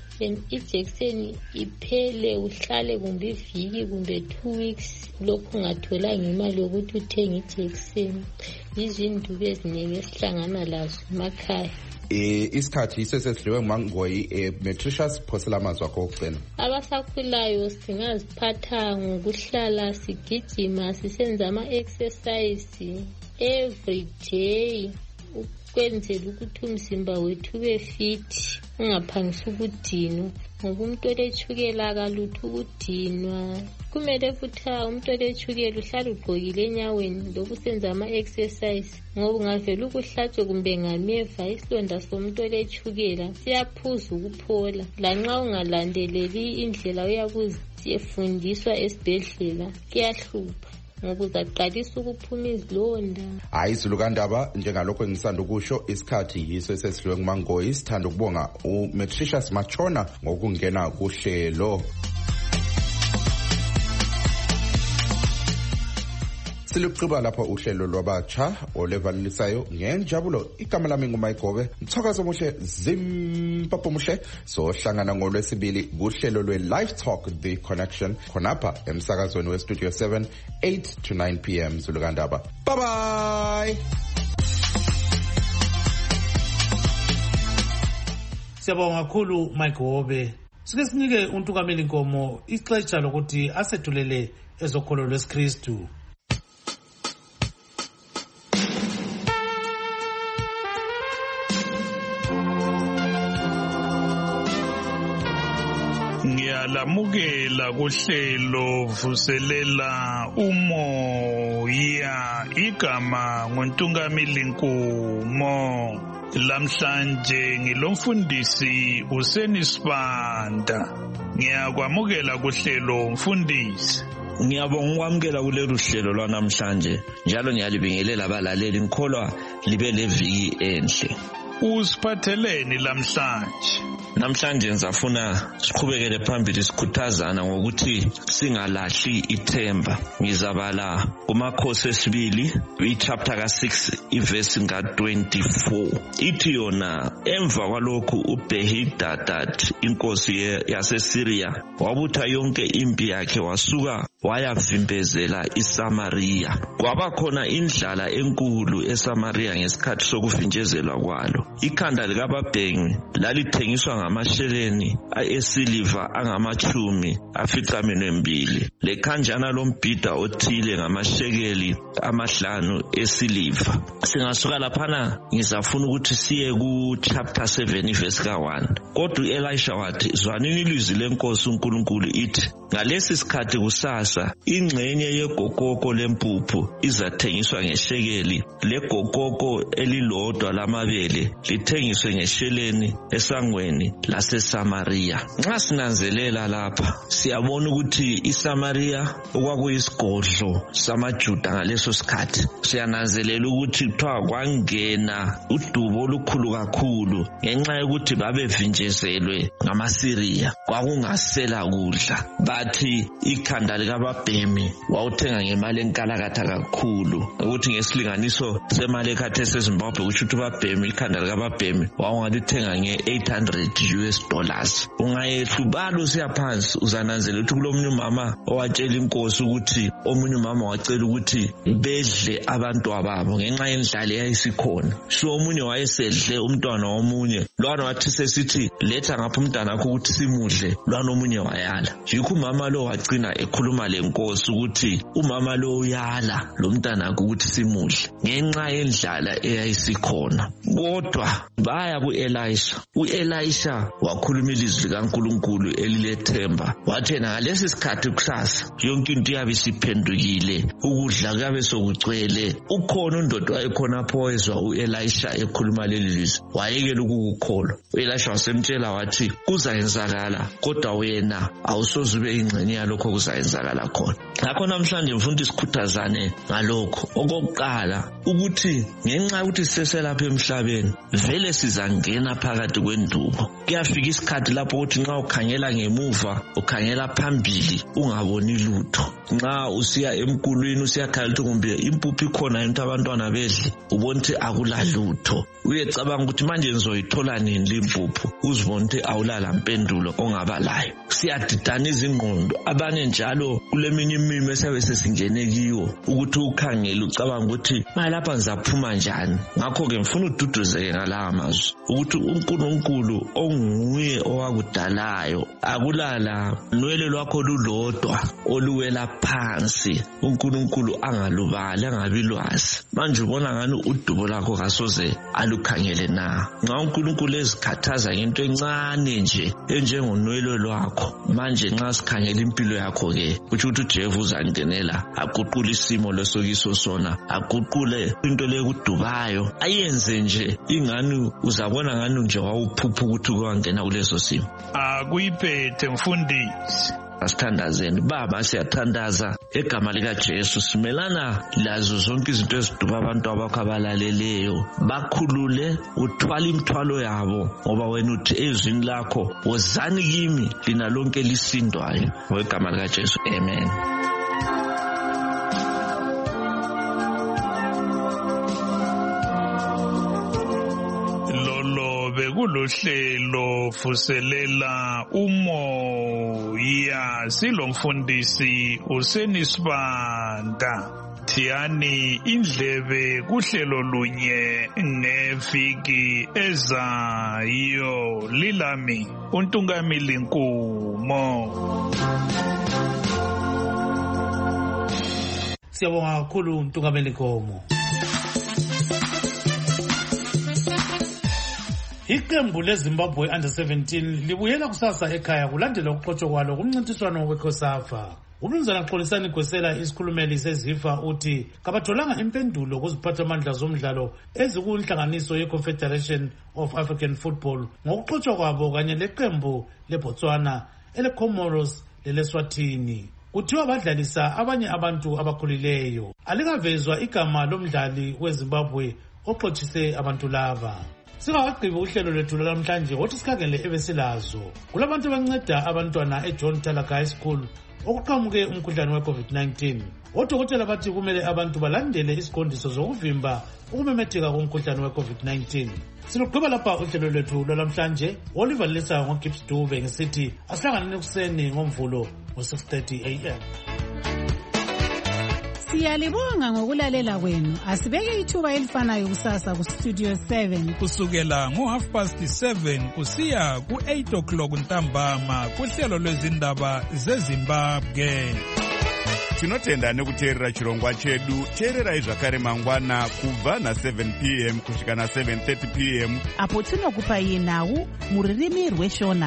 ijekiseni iphele uhlale kumbe iviki kumbe two weeks lokhu ungatholanga imali yokuthi uthenge ijekiseni. Izindube eziningi esihlangana lazo emakhaya. Eh isikhathi sesidliwe nguMangoyi. eh Metricious phosela amazwi akho okugcina. Abasakhulayo singaziphatha ngokuhlala sigijima sisenza ama-exercise every day ukwenzela ukuthi umzimba wethu ube fit ungaphangisa ukudinwa ngoba umuntu olethukela akalutho ukudinwa. Kumele futhi umuntu olethukela uhlale ugqokile enyaweni lokhu senza ama-exercise ngoba ungavela ukuhlatshwe kumbe ngameva isilonda somuntu olethukela siyaphuza ukuphola. Lanxa ungalandeleli indlela uyabuzifundiswa esibhedlela kuyahlupha ngoba uzaqalisa ukuphuma izilonda. Hayi izulu kandaba njengalokho engisanda ukusho isikhathi yiso esesidliwe nguMangoyi. Sithanda ukubonga uMetricious Machona ngokungena kuhlelo. Siluqhiba lapha uhlelo lwabatsha olevalisayo ngenjabulo. Igama lami nguMayigobe. Mthokozo muhle zimpapu muhle. So hlangana ngolwesibili kuhlelo lwe Live Talk The Connection khonapha emsakazweni we Studio seven eight to nine p m Zulu kandaba. Bye bye. Siyabonga kakhulu Mayigobe. Sike sinike uNtukameli Nkomo ixesha lokuthi asethulele ezokholo lwesikristu. Ngiyalamukela kuhlelo vuselela umoya igama nguNtungameli Nkomo. Lamhlanje ngilomfundisi Useni Sibanda. Ngiyakwamukela kuhlelo mfundisi. Ngiyabonga ukwamukela kulolu hlelo lwanamhlanje njalo ngiyalibingelela abalaleli ngikholwa libe leviki enhle. Usiphatheleni lamhlanje? Namhlanje ngizafuna siqhubekele phambili sikhuthazana ngokuthi singalahli ithemba. Ngizabala kumakhosi esibili ichapter ka six iverse ka twenty-four. Ithi yona emva kwalokhu uBehidadad inkosi yaseSyria wabutha yonke impi yakhe wasuka wayavimbezela iSamaria. Kwaba khona indlala enkulu eSamaria ngesikhathi sokuvinjezelwa kwalo. Ikhanda likababhengi lalithengiswa ngamasheleni esiliva angamachumi aficaminwembili, lekhanjana lombhida othile ngamashekeli amahlanu esiliva. Singasuka laphana ngizafuna ukuthi siye ku chapter seven verse ka one. Kodwa uElisha wathi, zwanini ilizwi lenkosi uNkulunkulu ithi, ngalesi sikhathi kusasa ingxenye yegokoko lempuphu izathengiswa ngeshekeli, legokoko elilodwa lamabele lithengiswe ngesheleni esangweni laseSamaria. Nxa sinanzelela lapha siyabona ukuthi iSamaria okwakuyisigodlo samaJuda ngaleso sikhathi. Siyananzelela ukuthi kuthiwa kwangena udubo olukhulu kakhulu ngenxa yokuthi babevinjezelwe ngamaSiriya, kwakungasela kudla. Bathi ikhanda likababhemi wawuthenga ngemali enkalakatha kakhulu, ukuthi ngesilinganiso semali ekhathesi eZimbabwe kusho ukuthi ubabhemi ikhanda likababhemi wawungalithenga nge-eight hundred U S dollars. Ungayehlubalo siyaphansi uzananzelela ukuthi kulomunye umama owatshela inkosi ukuthi omunye umama wacela ukuthi bedle abantwana babo ngenxa yendlala eyayisikhona. So omunye wayesedle umntwana womunye, lwana wathi sesithi letha ngapha umntwana wakho ukuthi simudle, lwana omunye wayala. Yikho umama lo wagcina ekhuluma lenkosi ukuthi umama lo uyala lo mntwana wakho ukuthi simudle ngenxa yendlala eyayisikhona. Kodwa baya ku-Elisha. U-Elisha wakhuluma ilizwi likaNkulunkulu elilethemba. Wathi ngalesi sikhathi kusasa yonke into yabe isiphendukile, ukudla kuyabe sokugcwele. Ukhona undoda wayekhonapho wezwa u-Elisha ekhuluma leli lizwi, wayekela ukukholwa. U-Elisha wasemtshela wathi, kuzayenzakala kodwa wena awusoze ube ingxenye yalokho kuzayenzakala khona. Ngakho namhlanje mfundi sikhuthazane ngalokho. Okokuqala ukuthi ngenxa yokuthi siseselapha emhlabeni vele sizangena phakathi kwendubo. Kuyafika isikhathi lapho ukuthi nxa ukhangela ngemuva ukhangela phambili ungaboni lutho. Nxa usiya emkulwini usiyakhala ukuthi kumbe impuphu ikhona into abantwana bedle, ubona ukuthi akula lutho. Uyecabanga ukuthi manje ngizoyithola nini limpuphu, uzibona ukuthi awulala mpendulo ongaba layo. Siyadidana izingqondo. Abanye njalo kuleminye imimo esabe sesingene kiwo ukuthi ukhangele ucabanga ukuthi malapha ngizaphuma njani. Ngakho ke ngifuna ududuzeke ngalawa mazwi ukuthi uNkulunkulu onguye owakudalayo akulala nwele lwakho lulodwa oluwela phansi. uNkulunkulu angalubali angabi lwazi. Manje ubona ngani udubo lakho kasoze alukhangele na. Nxa uNkulunkulu ezikhathaza ngento encane nje enjengonwele lwakho, manje nxa sikhangela impilo yakho ke kuthi ukuthi uJehovah uzangenela aguqule isimo lesokiso sona, aguqule into lekudubayo, ayenze nje ingani uzabona ngani nje wawuphupha ukuthi kwangena kuleso simo. Akuyiphethe mfundisi. Asithandazeni Baba, siyathandaza egama likaJesu. Simelana lazo zonke izinto eziduba abantu abakho abalaleleyo, bakhulule uthwala imithwalo yabo, ngoba wena uthi ezwini lakho wozani kimi lina lonke lisindwayo. Ngegama likaJesu, amen. Bekulohlelo vuselela umoya, silomfundisi Useni Sibanda. Thiyani indlebe kuhlelo lunye ngeviki ezayo. Lilami uNtungamili Nkumo. Siyabonga kakhulu uNtungamili Nkumo. Iqembu leZimbabwe under seventeen libuyela kusasa ekhaya kulandela ukuxotshwa kwalo kumncintiswano weCOSAFA. umnumzana Xolisani Gwesela isikhulumeli seZIFA uthi kabatholanga impendulo kuziphathamandla zomdlalo ezikunhlanganiso ye-Confederation of African Football ngokuxotshwa kwabo kanye leqembu leBotswana, eleComoros leleSwatini. Kuthiwa badlalisa abanye abantu abakhulileyo. Alikavezwa igama lomdlali weZimbabwe oxotshise abantu laba. Singakagqibi uhlelo lwethu namhlanje wothi sikhangele ebesilazo. Kulabantu abanceda abantwana eJohn Talaga High School okuqhamuke umkhuhlane we-COVID nineteen. Odokotela bathi kumele abantu balandele isiqondiso zokuvimba ukumemetheka komkhuhlane we-COVID nineteen. Siluqhuba lapha uhlelo lwethu lwamhlanje. Oliver Lisa ngoGibbs Dube ngisithi asihlangane kuseni ngomvulo ngo-six thirty a m. Siyalibonga ngokulalela kwenu. Asibeke ithuba elifanayo kusasa ku Studio seven kusukela ngo half past seven kusiya ku eight o'clock ntambama kuhlelo lwezindaba zeZimbabwe. Tinotenda nekuteerera chirongwa chedu. Teererai zvakare mangwana kubva na seven p m kusvika na seven thirty p m apo tinokupai nhau muririmi rweshona.